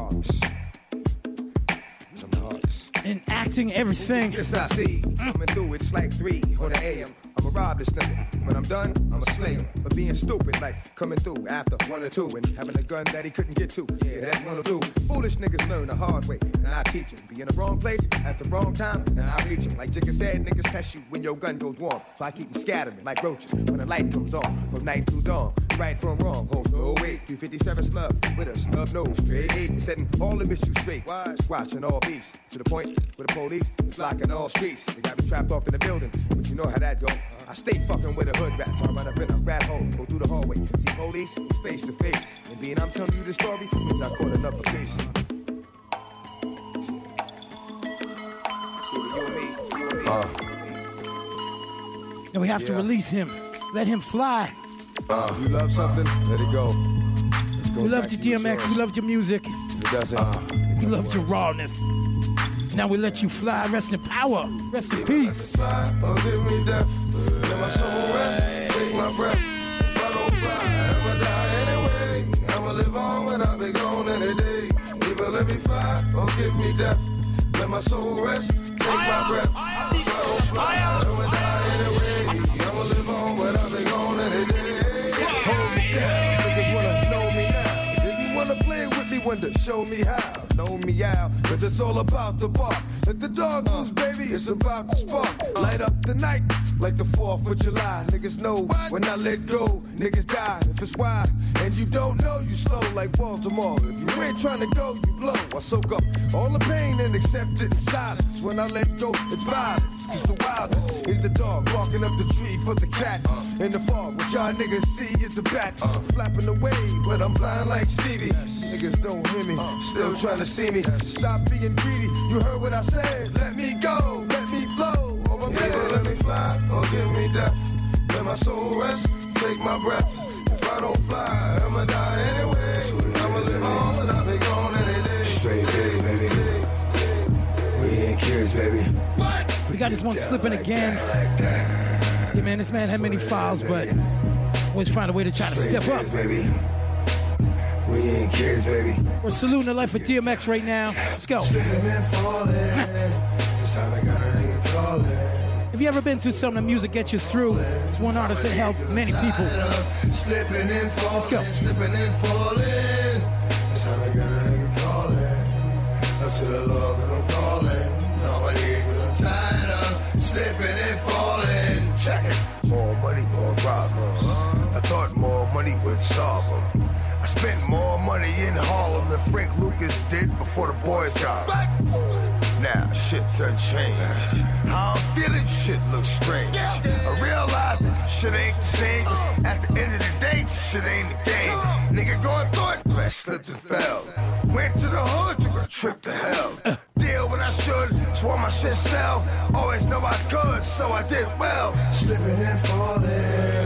And acting, everything. Yes, I see. Coming through, it's like 3 on the AM. I'ma rob this nigga. When I'm done, I'ma slay him. But being stupid, like coming through after 1 or 2 and having a gun that he couldn't get to. Yeah, that's 1 or 2. Foolish niggas learn the hard way, and I teach them. Be in the wrong place at the wrong time, and I reach them. Like Jigga said, niggas test you when your gun goes warm. So I keep them scattering like roaches when the light comes on. From night to dawn, right from wrong. Holds no weight. 357 slugs with a snub nose. Straight 8, setting all the misuse straight. Squashing all beefs to the point with the police, blocking all streets. They got me trapped off in the building, but you know how that go. I stay fucking with the hood rats. I run up in a rat hole, go through the hallway. See police, face to face. And being I'm telling you the story, means I caught another case. Now we have to release him. Let him fly. If you love something, let it go. We loved your DMX. We loved your music. We loved your rawness. Now we let you fly. Rest in power. Rest in peace. Oh, give me death. Let my soul rest. Take my breath. If I don't fly, I'ma die anyway. I'ma live on when I be gone any day. Either let me fly or give me death. Let my soul rest. Take my breath. If I don't fly, I'ma die anyway. I'ma live on when I be gone any day. Hold me down. Niggas wanna know me now. If you wanna play with me, wonder, show me how. Know me out, cause it's all about the bark. Let the dog loose, baby, it's about to spark. Light up the night like the 4th of July. Niggas know when I let go, niggas die. If it's why, and you don't know, you slow like Baltimore. If you ain't trying to go, you blow. I soak up all the pain and accept it in silence. When I let go, it's violence. Cause the wildest is the dog walking up the tree for the cat. In the fog, what y'all niggas see is the bat. Flapping away, but I'm blind like Stevie. Niggas don't hear me, still trying to see me. Stop being greedy, you heard what I said. Let me go, let me flow. Let me fly or give me death. Let my soul rest, take my breath. If I don't fly, I'ma die anyway. I'ma live on, but I'll be gone any day. Straight days, baby. We ain't kids, baby. We got this one slipping again. Yeah, man, this man had many files, but always find a way to try to step up. Baby. We ain't kids, baby. We're saluting the life of DMX right now. Let's go. Slipping and falling. This time I got a nigga calling. Have you ever been through something that music gets you through? It's one artist that helped many people. Slipping and falling. Let's go. Slipping and falling. This time I got a nigga calling. Up to the Lord, cause I'm calling. Nobody, cause I'm tired of slipping and falling. Check it. More money, more problems. I thought more money would solve them. I spent more money in Harlem than Frank Lucas did before the boys got him. Now, shit done changed. How I'm feeling, shit looks strange. I realized that shit ain't the same. Cause at the end of the day, shit ain't the game. Nigga going through it, but I slipped and fell. Went to the hood, took a trip to hell. Deal when I should, swore my shit sell. Always know I could, so I did well. Slipping and falling.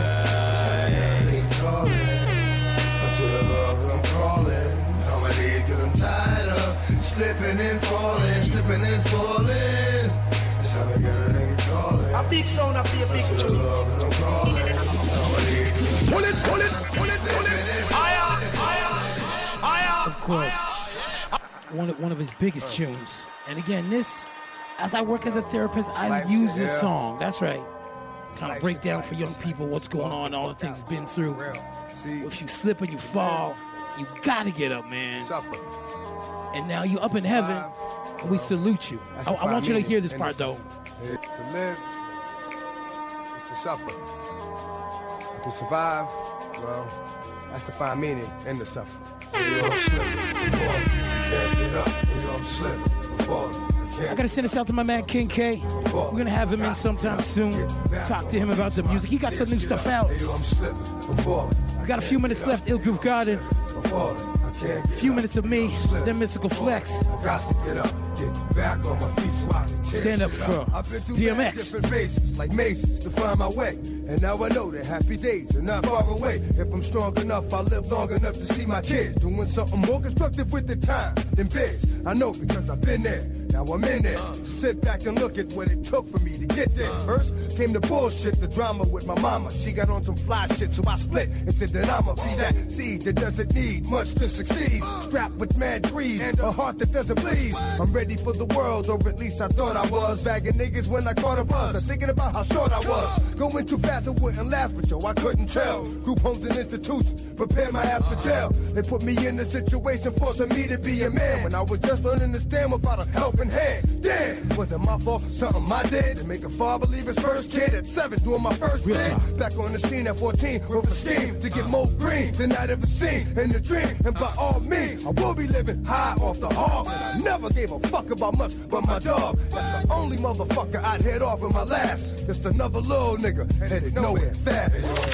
Slipping and falling, slipping and falling. This time I got a nigga calling. A big sound of the big tune. Pull it, pull it, pull it, pull it. Of course, one of his biggest tunes. And again, this, as I work as a therapist, I use this song. That's right. Kind of break down for young people what's going on, all the things he's been through. If you slip and you fall, you gotta get up, man. And now you up in heaven, and we salute you. I want you to hear this part, though. To live is to suffer. To survive, well, that's to find meaning in the suffering. I gotta send this out to my man King K. We're gonna have him in sometime soon. Talk to him about the music. He got some new stuff out. We got a few minutes left, Ill Groove Garden. A few minutes of me, then Mystical Flex. Stand up for DMX. Like Mason to find my way. And now I know that happy days are not far away. If I'm strong enough, I'll live long enough to see my kids doing something more constructive with the time than biz. I know because I've been there. Now I'm in there. Sit back and look at what it took for me to get there. First came the bullshit, the drama with my mama. She got on some fly shit, so I split and said that I'ma be that seed that doesn't need much to succeed. Strapped with mad greed and a heart that doesn't bleed. I'm ready for the world, or at least I thought I was. Bagging niggas when I caught a buzz. I'm thinking about how short I was. Going too fast, it wouldn't last, but yo, I couldn't tell. Group homes and institutions prepare my ass for jail. They put me in a situation forcing me to be a man when I was just learning to stand without a helping hand. Damn, was it my fault? Something I did to make a father leave his first kid at 7 doing my first thing. Back on the scene at 14 with a scheme to get more green than I'd ever seen in the dream. And by all means, I will be living high off the hog. And I never gave a fuck about much but my dog. That's the only motherfucker I'd head off in my last. Just another little nigga headed nowhere fast.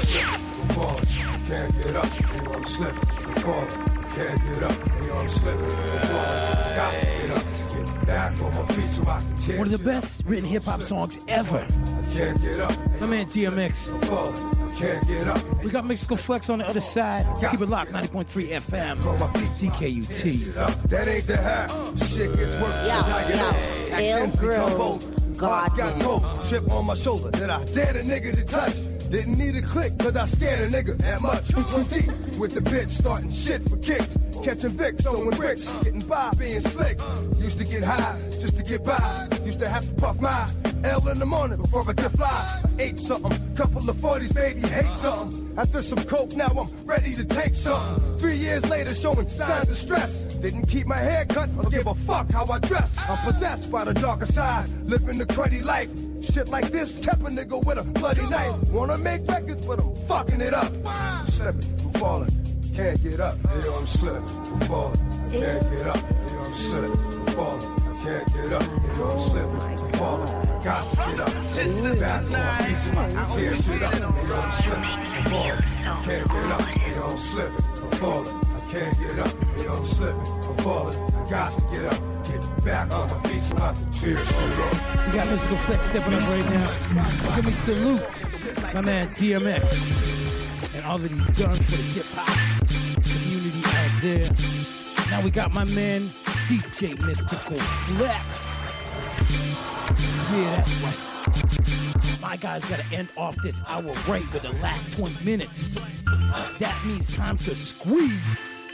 Can't get up, you know I'm slipping. Can't get up, you know I'm slipping. Got to get up to get back on my feet so I can get. One of the best written hip-hop songs ever. I can't get up. My man DMX. Can't get up. We got Mystical Flex on the other side. Keep it locked, 90.3 FM. CKUT. That ain't the half. Shit gets worse. Ill Grove. God got cold. Chip on my shoulder that I dared a nigga to touch. Didn't need a click, cause I scared a nigga that much. One deep with the bitch, starting shit for kicks. Catching Vicks, throwing bricks, getting by, being slick. Used to get high, just to get by. Used to have to puff my L in the morning before I could fly. Ate something, couple of 40s, baby, hate something. After some coke, now I'm ready to take something. 3 years later, showing signs of stress. Didn't keep my hair cut or give a fuck how I dress. I'm possessed by the darker side, living the cruddy life. Shit like this kept a nigga with a bloody knife. Wanna make records, but I'm fucking it up. Slipping, I'm falling, can't get up. Yo, I'm slipping, I'm falling, I can't get up. Yo, I'm slipping, I'm falling, I can't get up. Yo, I'm slipping, I'm falling, I got to get up. Back on my feet so I can tear shit up. Yo, I'm slipping, I'm falling, I can't get up. Yo, I'm slipping, I'm falling, I can't get up. Yo, I'm slipping, I'm falling, I got to get up. Get back on my feet so I can tear shit up. We got Mystical Flex stepping up right now. Give me salute, my man DMX, and all that he's done for the hip-hop community out there. Now we got my man DJ Mystical Flex. Yeah, that's right. My guy's got to end off this hour right with the last 20 minutes. That means time to squeeze.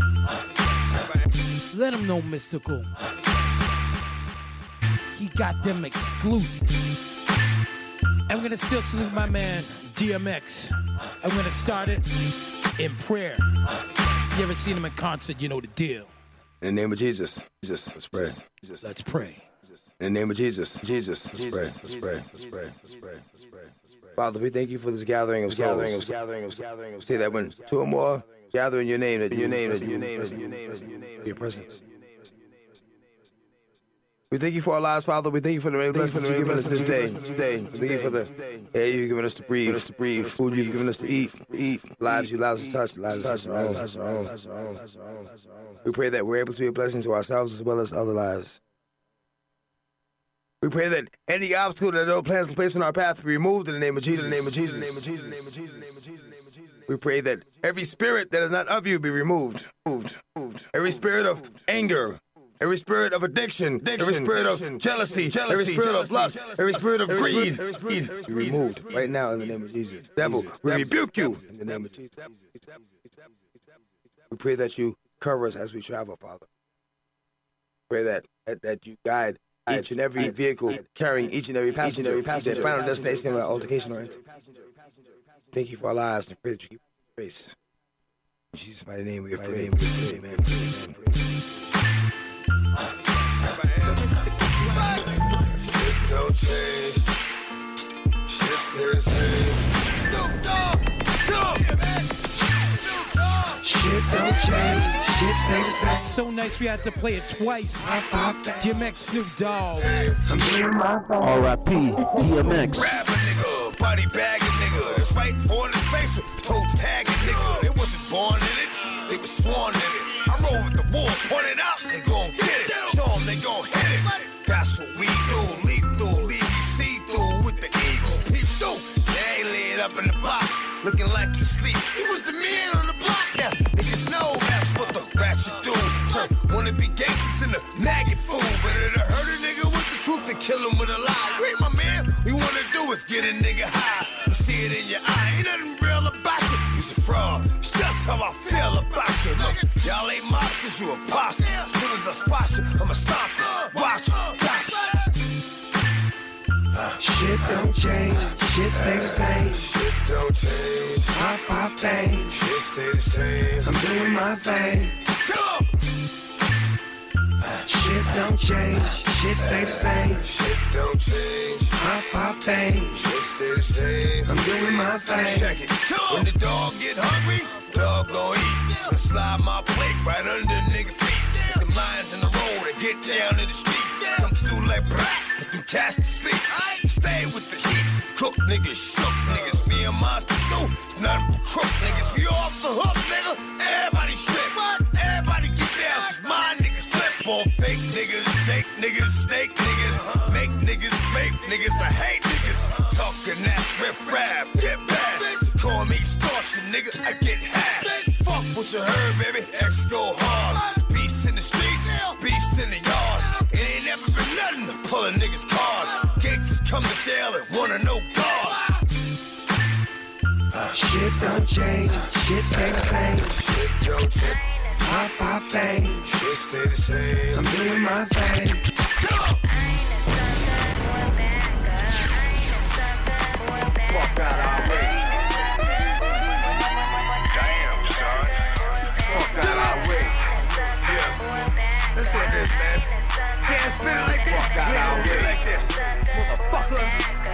Let him know, Mystical. He got them exclusive. I'm gonna still salute my man DMX. I'm gonna start it in prayer. You ever seen him in concert? You know the deal. In the name of Jesus, let's pray. Let's pray. In the name of Jesus, let's pray. Let's pray. Father, we thank you for this gathering of souls. Say that when two or more gather in your name, that your presence. We thank you for our lives, Father. We thank you for the many blessings you've given us this day. We thank you for the air you've given us to breathe, food you've given us to eat, lives you allow us to touch, lives you touch our own. We pray that we're able to be a blessing to ourselves as well as other lives. We pray that any obstacle that no plans to place in our path be removed in the name of Jesus. We pray that every spirit that is not of you be removed. Every spirit of anger, every spirit of addiction, every spirit of jealousy, every spirit of lust, every spirit of greed be removed right now in the name of Jesus. Devil, we rebuke you in the name of Jesus. We pray that you cover us as we travel, Father. Pray that you guide each and every vehicle carrying each and every passenger, their final destination or altercation or incident. Thank you for our lives and pray that you keep grace. In Jesus' mighty name we pray. Amen. Don't change. Shit stay the same. Snoop Dogg, Shit don't change. Shit stay the same. So nice we had to play it twice. DMX, Snoop Dogg. R.I.P. DMX. Rap a nigga, body bag a nigga. That's fighting for in his face, toe tag a nigga. They wasn't born in it, they was sworn in it. I roll with the war, point it out, they gon' get it. Show them they gon' hit it. That's what we do, leap through, leave you see through with the eagle, peep through. They ain't laid up in the box, looking like he sleep. He was the man on the block, now niggas know that's what the ratchet do. Turn wanna be gangsters in the maggot food, but it'll hurt a nigga with the truth and kill him with a lie. Wait, my man, we wanna do is get a nigga high. You see it in your eye, ain't nothing real about you. You's a fraud, it's just how I feel about you. Look, y'all ain't monsters, you imposters. As soon as I spot you, I'ma stop you, watch you, got you. Shit don't change, shit stay the same. Shit don't change. Pop, pop, bang. Shit stay the same. I'm doing my thing. Come. Shit don't change, shit stay the same. Shit don't change. Pop, pop, bang. Shit stay the same. I'm doing my thing. Check it. When the dog get hungry, dog gon' eat. So slide my plate right under nigga feet. Them lions in the road that get down in the street. Come through like brat, put them cats to sleep. Stay with the heat. Cook niggas, shook niggas. Me and Monster do nothing but crook niggas. We off the hook, nigga. Everybody strip. Everybody get down, cause my niggas flip. On fake niggas, fake niggas, snake niggas. Make niggas, fake niggas. I hate niggas. Talking that riff-raff, get bad. Call me extortion, nigga, I get half. Fuck what you heard, baby. X go hard. Beasts in the streets, beasts in the yard. It ain't never been nothing to pull a nigga's card. Gangsters come to jail and wanna know God. Shit don't change, shit stay the same. Shit don't change. Pop, pop, bang. Shit stay the same. I'm doing my thing. Fuck out our way. Damn, son. Fuck out our way. Yeah. That's what it is, man. Can't spin it like this. Fuck out our way. Like this. Motherfucker.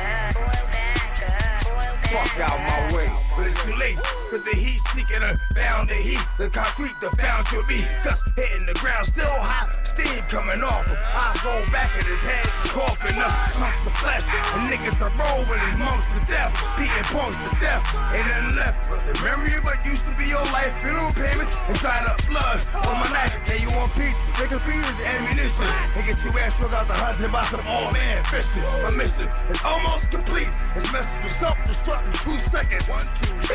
Fuck out my way. But it's too late, cause the heat seeking her found the heat. The concrete that found your beat. Dust hitting the ground, still hot. Steam coming off him. Eyes roll back in his head, coughing up chunks of flesh. And niggas are roll with his monks to death. Beating punks to death. Ain't nothing left but the memory of what used to be your life. Funeral payments and dried up blood on my knife. Now you want peace, nigga, peace is ammunition. And get your ass struck out the husband by some old man fishing. My mission is almost complete. It's messing with self-destruct in 2 seconds. 1, 2. Fuck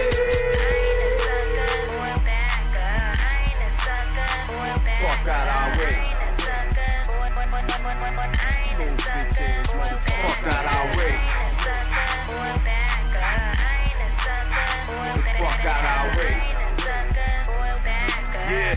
out our way. Fuck out our way. Fuck out our way. Yeah.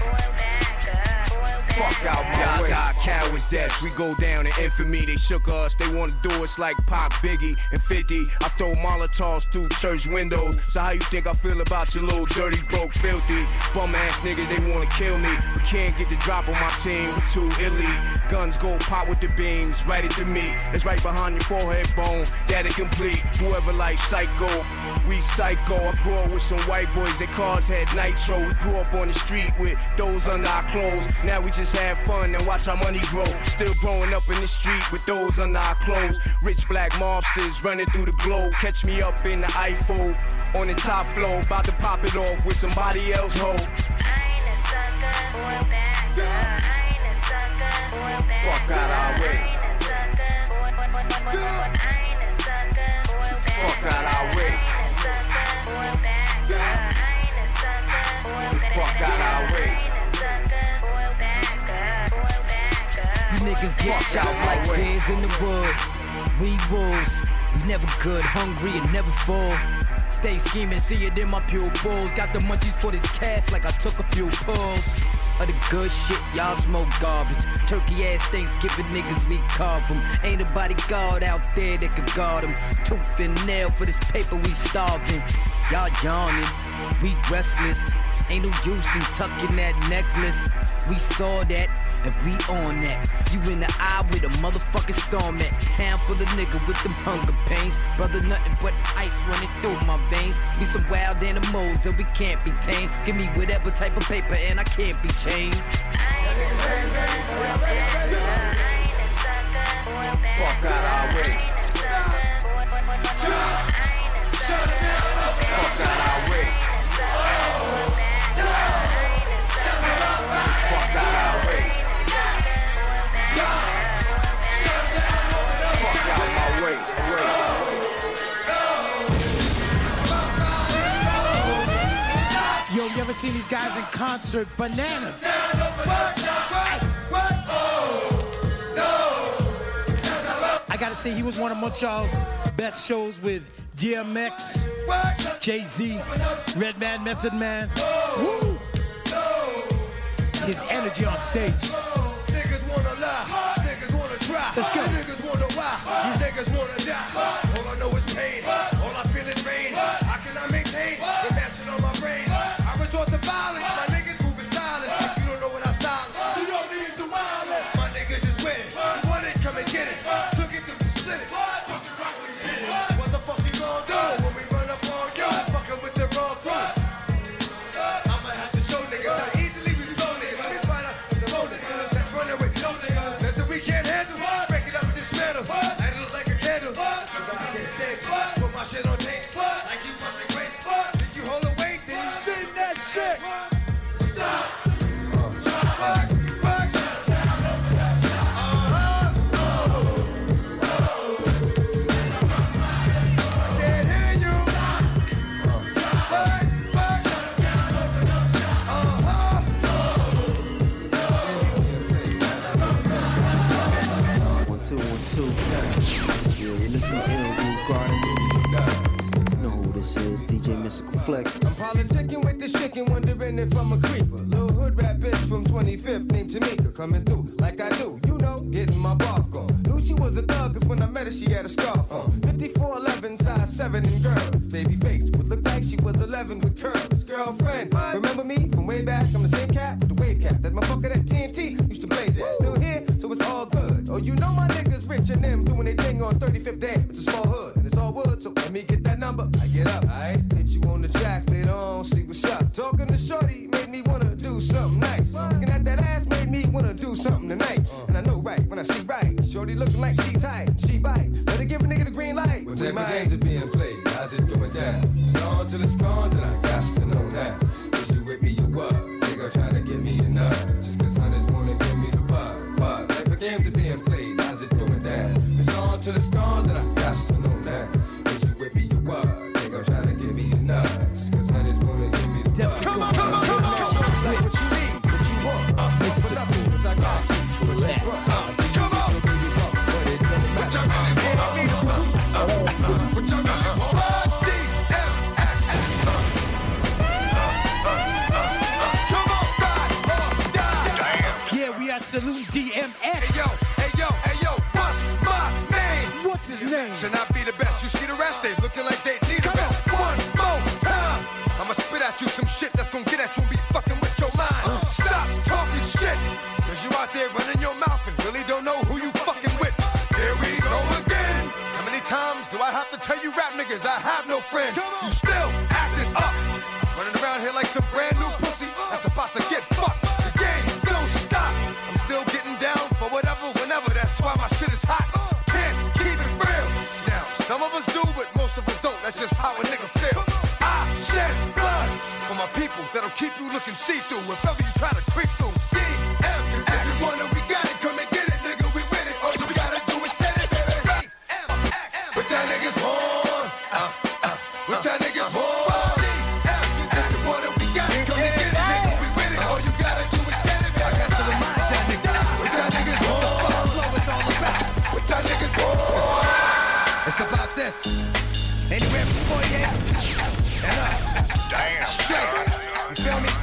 Fuck out my way. Y'all cowards that we go down in infamy. They shook us, they wanna do us like Pac, Biggie, and 50. I throw Molotovs through church windows. So how you think I feel about your little dirty, broke, filthy, bum ass nigga? They wanna kill me, but can't get the drop on my team. We're too elite. Guns go pop with the beams, right at the meat. It's right behind your forehead bone, that it complete. Whoever like psycho, we psycho. I grew up with some white boys, their cars had nitro. We grew up on the street with those under our clothes. Now we just have fun and watch our money grow. Still growing up in the street with those under our clothes. Rich black mobsters running through the globe. Catch me up in the iPhone on the top floor, about to pop it off with somebody else hoe. Fuck out our way. Fuck out our way. Fuck out our way. You niggas get shot like bears in the wood. We wolves, we never good, hungry and never full. Stay scheming, see it in my pupils. Got the munchies for this cash like I took a few pulls. Of the good shit, y'all smoke garbage. Turkey ass Thanksgiving niggas, we carve them. Ain't a bodyguard out there that could guard them. Tooth and nail for this paper, we starving. Y'all yawning, we restless. Ain't no use in tucking that necklace. We saw that, and we on that. You in the eye with a motherfucking storm at. Town full of nigga with them hunger pains. Brother, nothing but ice running through my veins. We some wild animals and we can't be tamed. Give me whatever type of paper and I can't be changed. Fuck out our way. Fuck out our way. Fuck out our way. Fuck out my way. Yo, you ever seen these guys in concert? Bananas. I gotta say, he was one of Montreal's best shows with DMX, Jay-Z, Redman, Method Man. Woo! His energy on stage. Niggas wanna lie, niggas wanna try. Let's go. Niggas wanna why, you niggas wanna die. All I know is pain. All I feel is rain. How can I maintain the mansion on my brain? I resort to violence. My niggas moving silent. If you don't know what I style, you know niggas the wildest. My niggas just winning. You want it, come and get it. Took it to split it. What the fuck you gon' do when we run up on you? Fucking with the wrong crew. I'ma have to show niggas how easily we blow niggas. Let me find out what's the niggas that's running with no niggas. Nothing we can't handle. Break it up and dismantle. Light it up like a candle. Cause I can't stage. Put my shit on tapes. Like you busting grapes. Think you hold a weight, then you sing that shit. Stop. DJ Mystical Flex. I'm politicking with this chicken, wondering if I'm a creeper. Little hood rat bitch from 25th named Tamika, coming through like I do, you know, getting my bark on. Knew she was a thug, cause when I met her, she had a scarf on. 54'11", size 7 in girls. Baby face would look like she was 11 with curls. Girlfriend, remember me from way back? I'm the same cat with the wave cap. That motherfucker that TNT used to blaze at. Still here, so it's all good. Oh, you know my niggas rich and them doing their thing on 35th Dam. It's a small hood, and it's all wood, so let me get that number. I get up, alright? Hit you on the jack later on, see what's up. Talking to shorty made me wanna do something nice. Looking at that ass made me wanna do something tonight. And I know right when I see right. Shorty looking like she tight, she bite. Let her give a nigga the green light. Well, every game's being played, how's it going down? It's on till it's gone, then I got to know that. Is you with me, you what? Nigga trying to get me a nut. Just cause hunters wanna give me the bug. Every game's being played, how's it going down? It's on till it's gone, then I got to know that. Is you with me, you what? Nigga trying to give me a nut. Just cause hunters wanna give me the bug. Come on, come on, come on. Like what you need, what you want. But nothing, cause I got you. Come on. What y'all got it for? What y'all got it for? Salute DMX. Hey yo, what's my name? What's his name? To not be the best, you see the rest, they looking like they need a rest. One more time, I'ma spit at you some shit that's gonna get at you and be fucking with your mind. Stop talking shit, cause you out there running your mouth and really don't know who you fucking with. There we go again. How many times do I have to tell you rap niggas I have no friends? You still acting up, running around here like some brand new pussy that's about to get fucked. The game don't stop. I'm still getting down for whatever, whenever. That's why my shit is hot. Can't keep it real. Now, some of us do, but most of us don't. That's just how a nigga feel. I shed blood for my people that'll keep you looking see-through if ever you try to creep through. DMX. If you wanna, we got it. Come and get it, nigga. We with it. All you gotta do is set it, baby. What y'all niggas want? What y'all niggas want? It's about this. Anywhere from 48 and up. Damn. Straight. You feel me?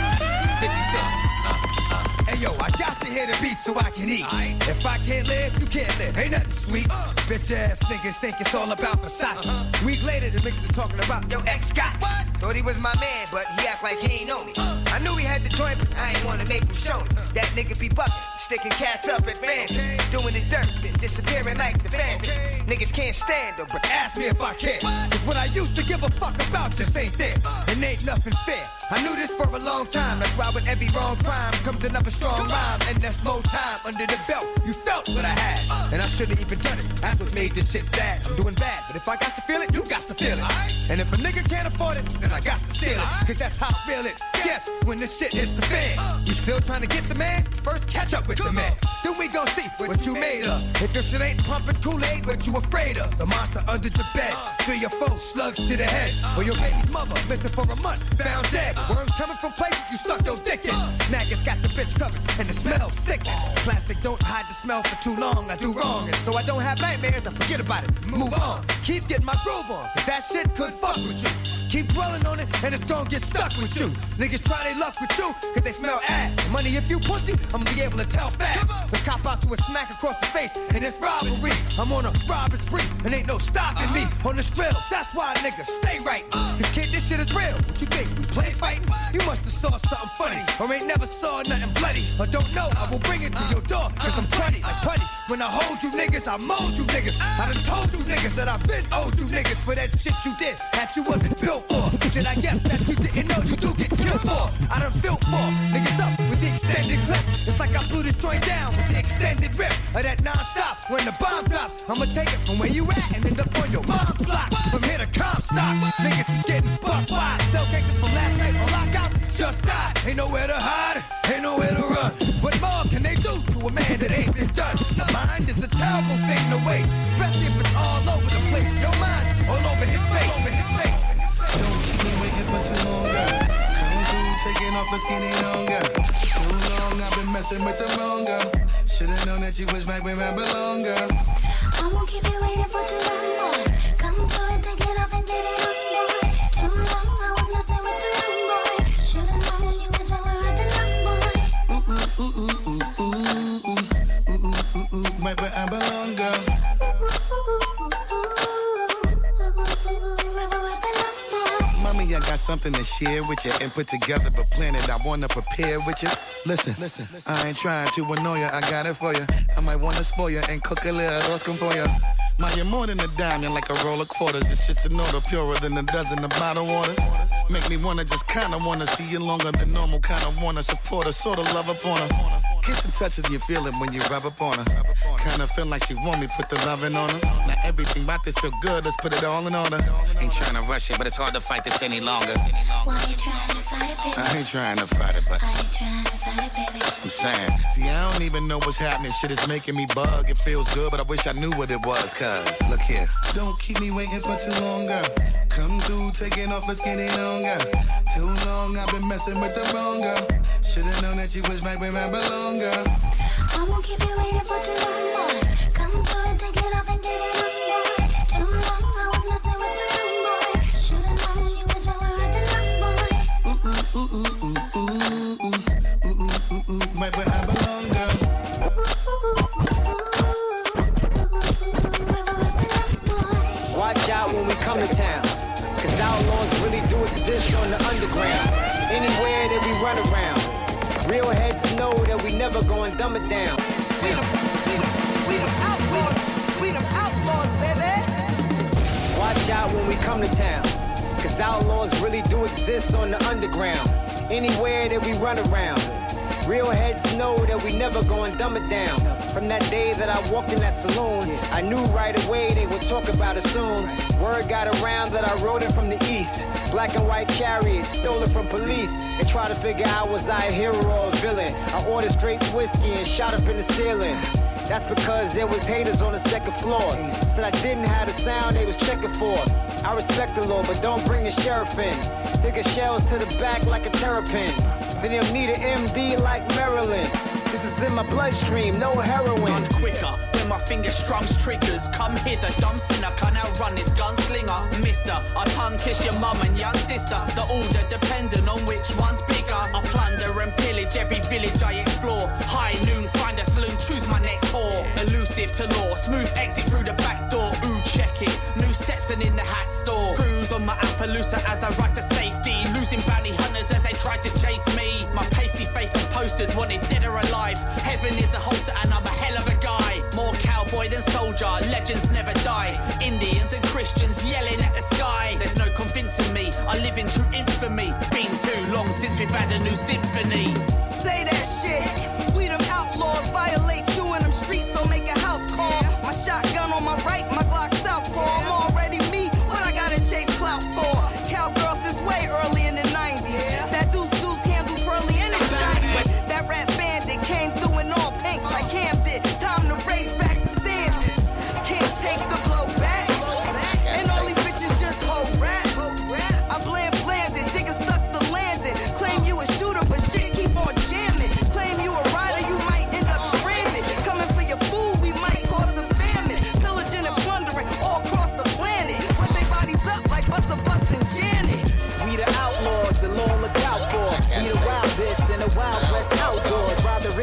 Hey yo, I got to hear the beat so I can eat. If I can't live, you can't live. Ain't nothing sweet. Bitch ass niggas think it's all about Versace. Week later, the niggas is talking about yo ex got what? Thought he was my man, but he act like he ain't know me. I knew he had the joint, but I ain't wanna make him show me. That nigga be bucking, sticking cats up at Vantage, doing his dirt, disappearing like the Vantage. Niggas can't stand him, but ask me if I can. Cause what I used to give a fuck about just ain't there. And ain't nothing fair. I knew this for a long time. That's why with every wrong crime comes another strong rhyme. And that's more time under the belt. You felt what I had, and I shouldn't even done it. That's what made this shit sad. I'm doing bad, but if I got to feel it, you got to feel it. And if a nigga can't afford it, then I got to steal it. Cause that's how I feel it. Yes, when this shit hits the fan. You still trying to get the man? First catch up with the man. Then we gon' see what you made of. If your shit ain't pumping Kool-Aid, what you afraid of? The monster under the bed. Feel your foe, slugs to the head. Or your baby's mother, missing for a month, found dead. Worms coming from places you stuck your dick in. Maggots got the bitch covered, and the smell's sickening. Plastic don't hide the smell for too long. I do wrong, and so I don't have nightmares. I forget about it, move on. Keep getting my groove on, cause that shit could fuck with you. Keep dwelling on it, and it's gonna get stuck with you. Niggas try their luck with you, cause they smell ass. Money if you pussy, I'ma be able to tell fast. The cop out to a smack across the face, and it's robbery. I'm on a robbery spree, and ain't no stopping me. On the skrill, that's why niggas stay right. Cause kid, this shit is real. What you think, we play fighting? You must have saw something funny, or ain't never saw nothing bloody. Or don't know, I will bring it to your door, cause I'm cruddy, like putty. When I hold you niggas, I mold you niggas. I done told you niggas that I've been owed you niggas for that shit you did, that you wasn't built for. Shit I guess that you didn't know you do get killed for. I done built for niggas up with the extended clip. It's like I blew this joint down with the extended rip. Of that non-stop, when the bomb drops, I'ma take it from where you at and end up on your mom's block. From here to Comstock, niggas is getting bust wide. Cell cases from last night on lockout just died. Ain't nowhere to hide, ain't nowhere to run. What more can they do to a man that ain't been done? The mind is a terrible thing to waste, especially if it's all over the place. Your mind all over his face. Don't keep me waiting for too long, girl. Come through, taking off a skinny longer. Too long, I've been messing with the wrong girl. Should've known that you was right where I belong, girl. I won't keep you waiting for too long, boy. Come through and take it off and get it on, boy. Too long, I was messing with the wrong boy. Should've known you was right where I belong, boy. Right where I belong, girl. Mommy, I got something to share with you and put together a plan that I wanna prepare with you. Listen, I ain't trying to annoy you, I got it for you. I might wanna spoil you and cook a little arroz con pollo. Ma, you're more than a diamond, like a roll of quarters. This shit's an order purer than a dozen of bottled waters. Make me wanna just kinda wanna see you longer than normal. Kinda wanna support her, sorta love up on her. Kiss and touches, you feel it when you rub up on her. Kinda feel like she want me, put the loving on her. Now everything about this feel good, let's put it all in order. Ain't trying to rush it, but it's hard to fight this any longer. Why you trying to fight it, baby? I ain't trying to fight it, but I ain't trying to fight it, baby. I'm saying, see, I don't even know what's happening. Shit is making me bug. It feels good, but I wish I knew what it was. Cause, look here. Don't keep me waiting for too long, girl. Come through, taking off a skinny longer. Too long, I've been messing with the wrong girl. Should've known that you was right where I belong, girl. I won't keep you waiting for too long, boy. Come through and take it off and get it on, boy. Too long, I was messing with the wrong boy. Should've known you was right where I belong, boy. Right where I belong, girl. Watch out when we come to town, cause outlaws really do exist on the underground. Anywhere that we run around, real heads know that we never gonna dumb it down. We them outlaws, baby. Watch out when we come to town, cause outlaws really do exist on the underground. Anywhere that we run around, real heads know that we never gonna dumb it down. From that day that I walked in that saloon, I knew right away they would talk about it soon. Word got around that I rode it from the east. Black and white chariot, stole it from police. They tried to figure out was I a hero or a villain. I ordered straight whiskey and shot up in the ceiling. That's because there was haters on the second floor. Said I didn't have the sound they was checking for. I respect the law, but don't bring the sheriff in. Nigga shells to the back like a terrapin. Then he'll need an MD like Maryland. This is in my bloodstream, no heroin. Gun quicker, when my finger strums triggers. Come hither, dumb sinner, can't outrun this gunslinger. Mister, I tongue kiss your mum and young sister. The order dependent on which one's bigger. I plunder and pillage every village I explore. High noon, find a saloon, choose my next whore. Elusive to law, smooth exit through the back door. Ooh, check it, new Stetson in the hat store. Cruise on my Appaloosa as I ride to safety. Losing bounty hunters as they try to chase me. My pasty face and posters wanted dead or alive. Heaven is a holster and I'm a hell of a guy. More cowboy than soldier, legends never die. Indians and Christians yelling at the sky. There's no convincing me, I live in true infamy. Been too long since we've had a new symphony. Say that shit, we them outlaws. Violate you in them streets, so make a house call. My shotgun on my right, my Glock southpaw. I'm already me, what I gotta chase clout for? Cowgirl since way early in the 90s. That deuce handle pearly and it's shiny. That rap bandit came through in all pink like Cam did. Time to race back the standards. Can't take the blow back. And all these bitches just hold rap. I blanded, digger stuck the landing. Claim you a shooter, but shit keep on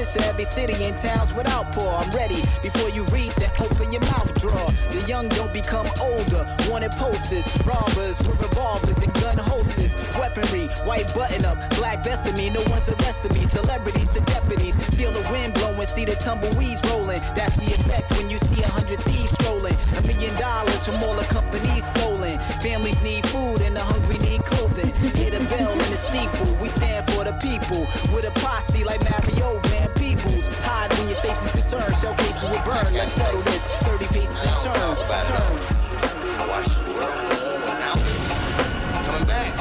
approach to every city and towns without poor. I'm ready before you reach and open your mouth drawer. The young don't become older. Wanted posters, robbers with revolvers and gun holsters. Weaponry, white button up, black vest of me. No one's arrested me. Celebrities to deputies. Feel the wind blowing, see the tumbleweeds rolling. That's the effect when you see 100 thieves strolling. $1 million from all the companies stolen. Families need food and the hungry need clothing. Hear the bell in the steeple. We stand for the people. With a posse like Mario Van Peebles. Hide when your safety's concerned. Showcases will burn. Let's settle this. 30 paces in turn. I watched the world go on without me. Coming back.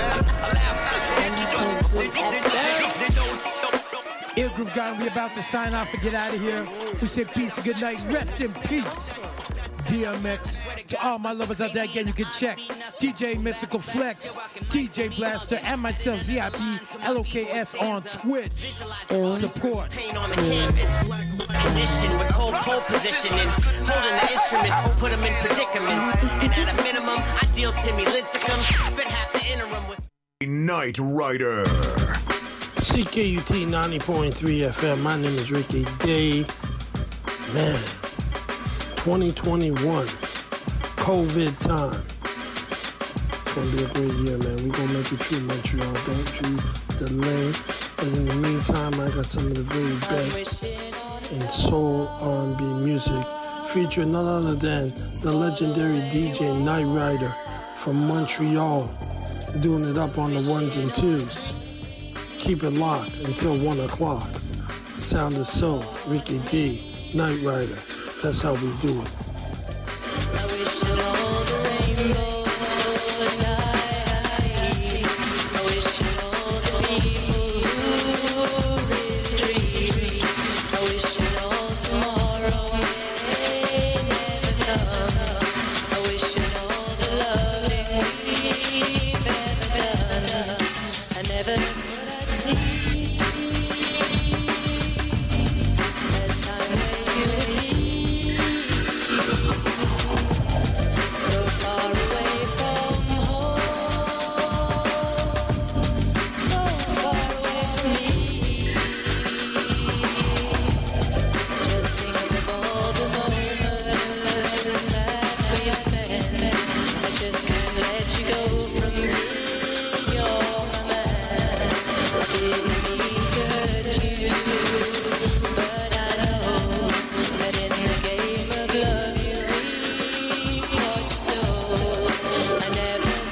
Ill Group Garden, we about to sign off and get out of here. We say peace and good night. Rest in peace. DMX. To all my lovers out there, again, you can check DJ Mystical Flex, DJ Blaster, and myself, ZIP, LOKS on Twitch. Support. Paint on the canvas. Condition with cold pole positioning. Holding the instruments, put them in predicaments. And at a minimum, I deal Timmy Lincecum. Spent half the interim with Night Rider. CKUT 90.3 FM. My name is Ricky Day. Man, 2021, COVID time. It's going to be a great year, man. We're going to make it true, Montreal. Don't you delay. But in the meantime, I got some of the very best in soul R&B music, featuring none other than the legendary DJ Night Rider from Montreal, doing it up on the ones and twos. Keep it locked until 1 o'clock. Sound of Soul, Ricky D, Night Rider. That's how we do it. I wish you all the love.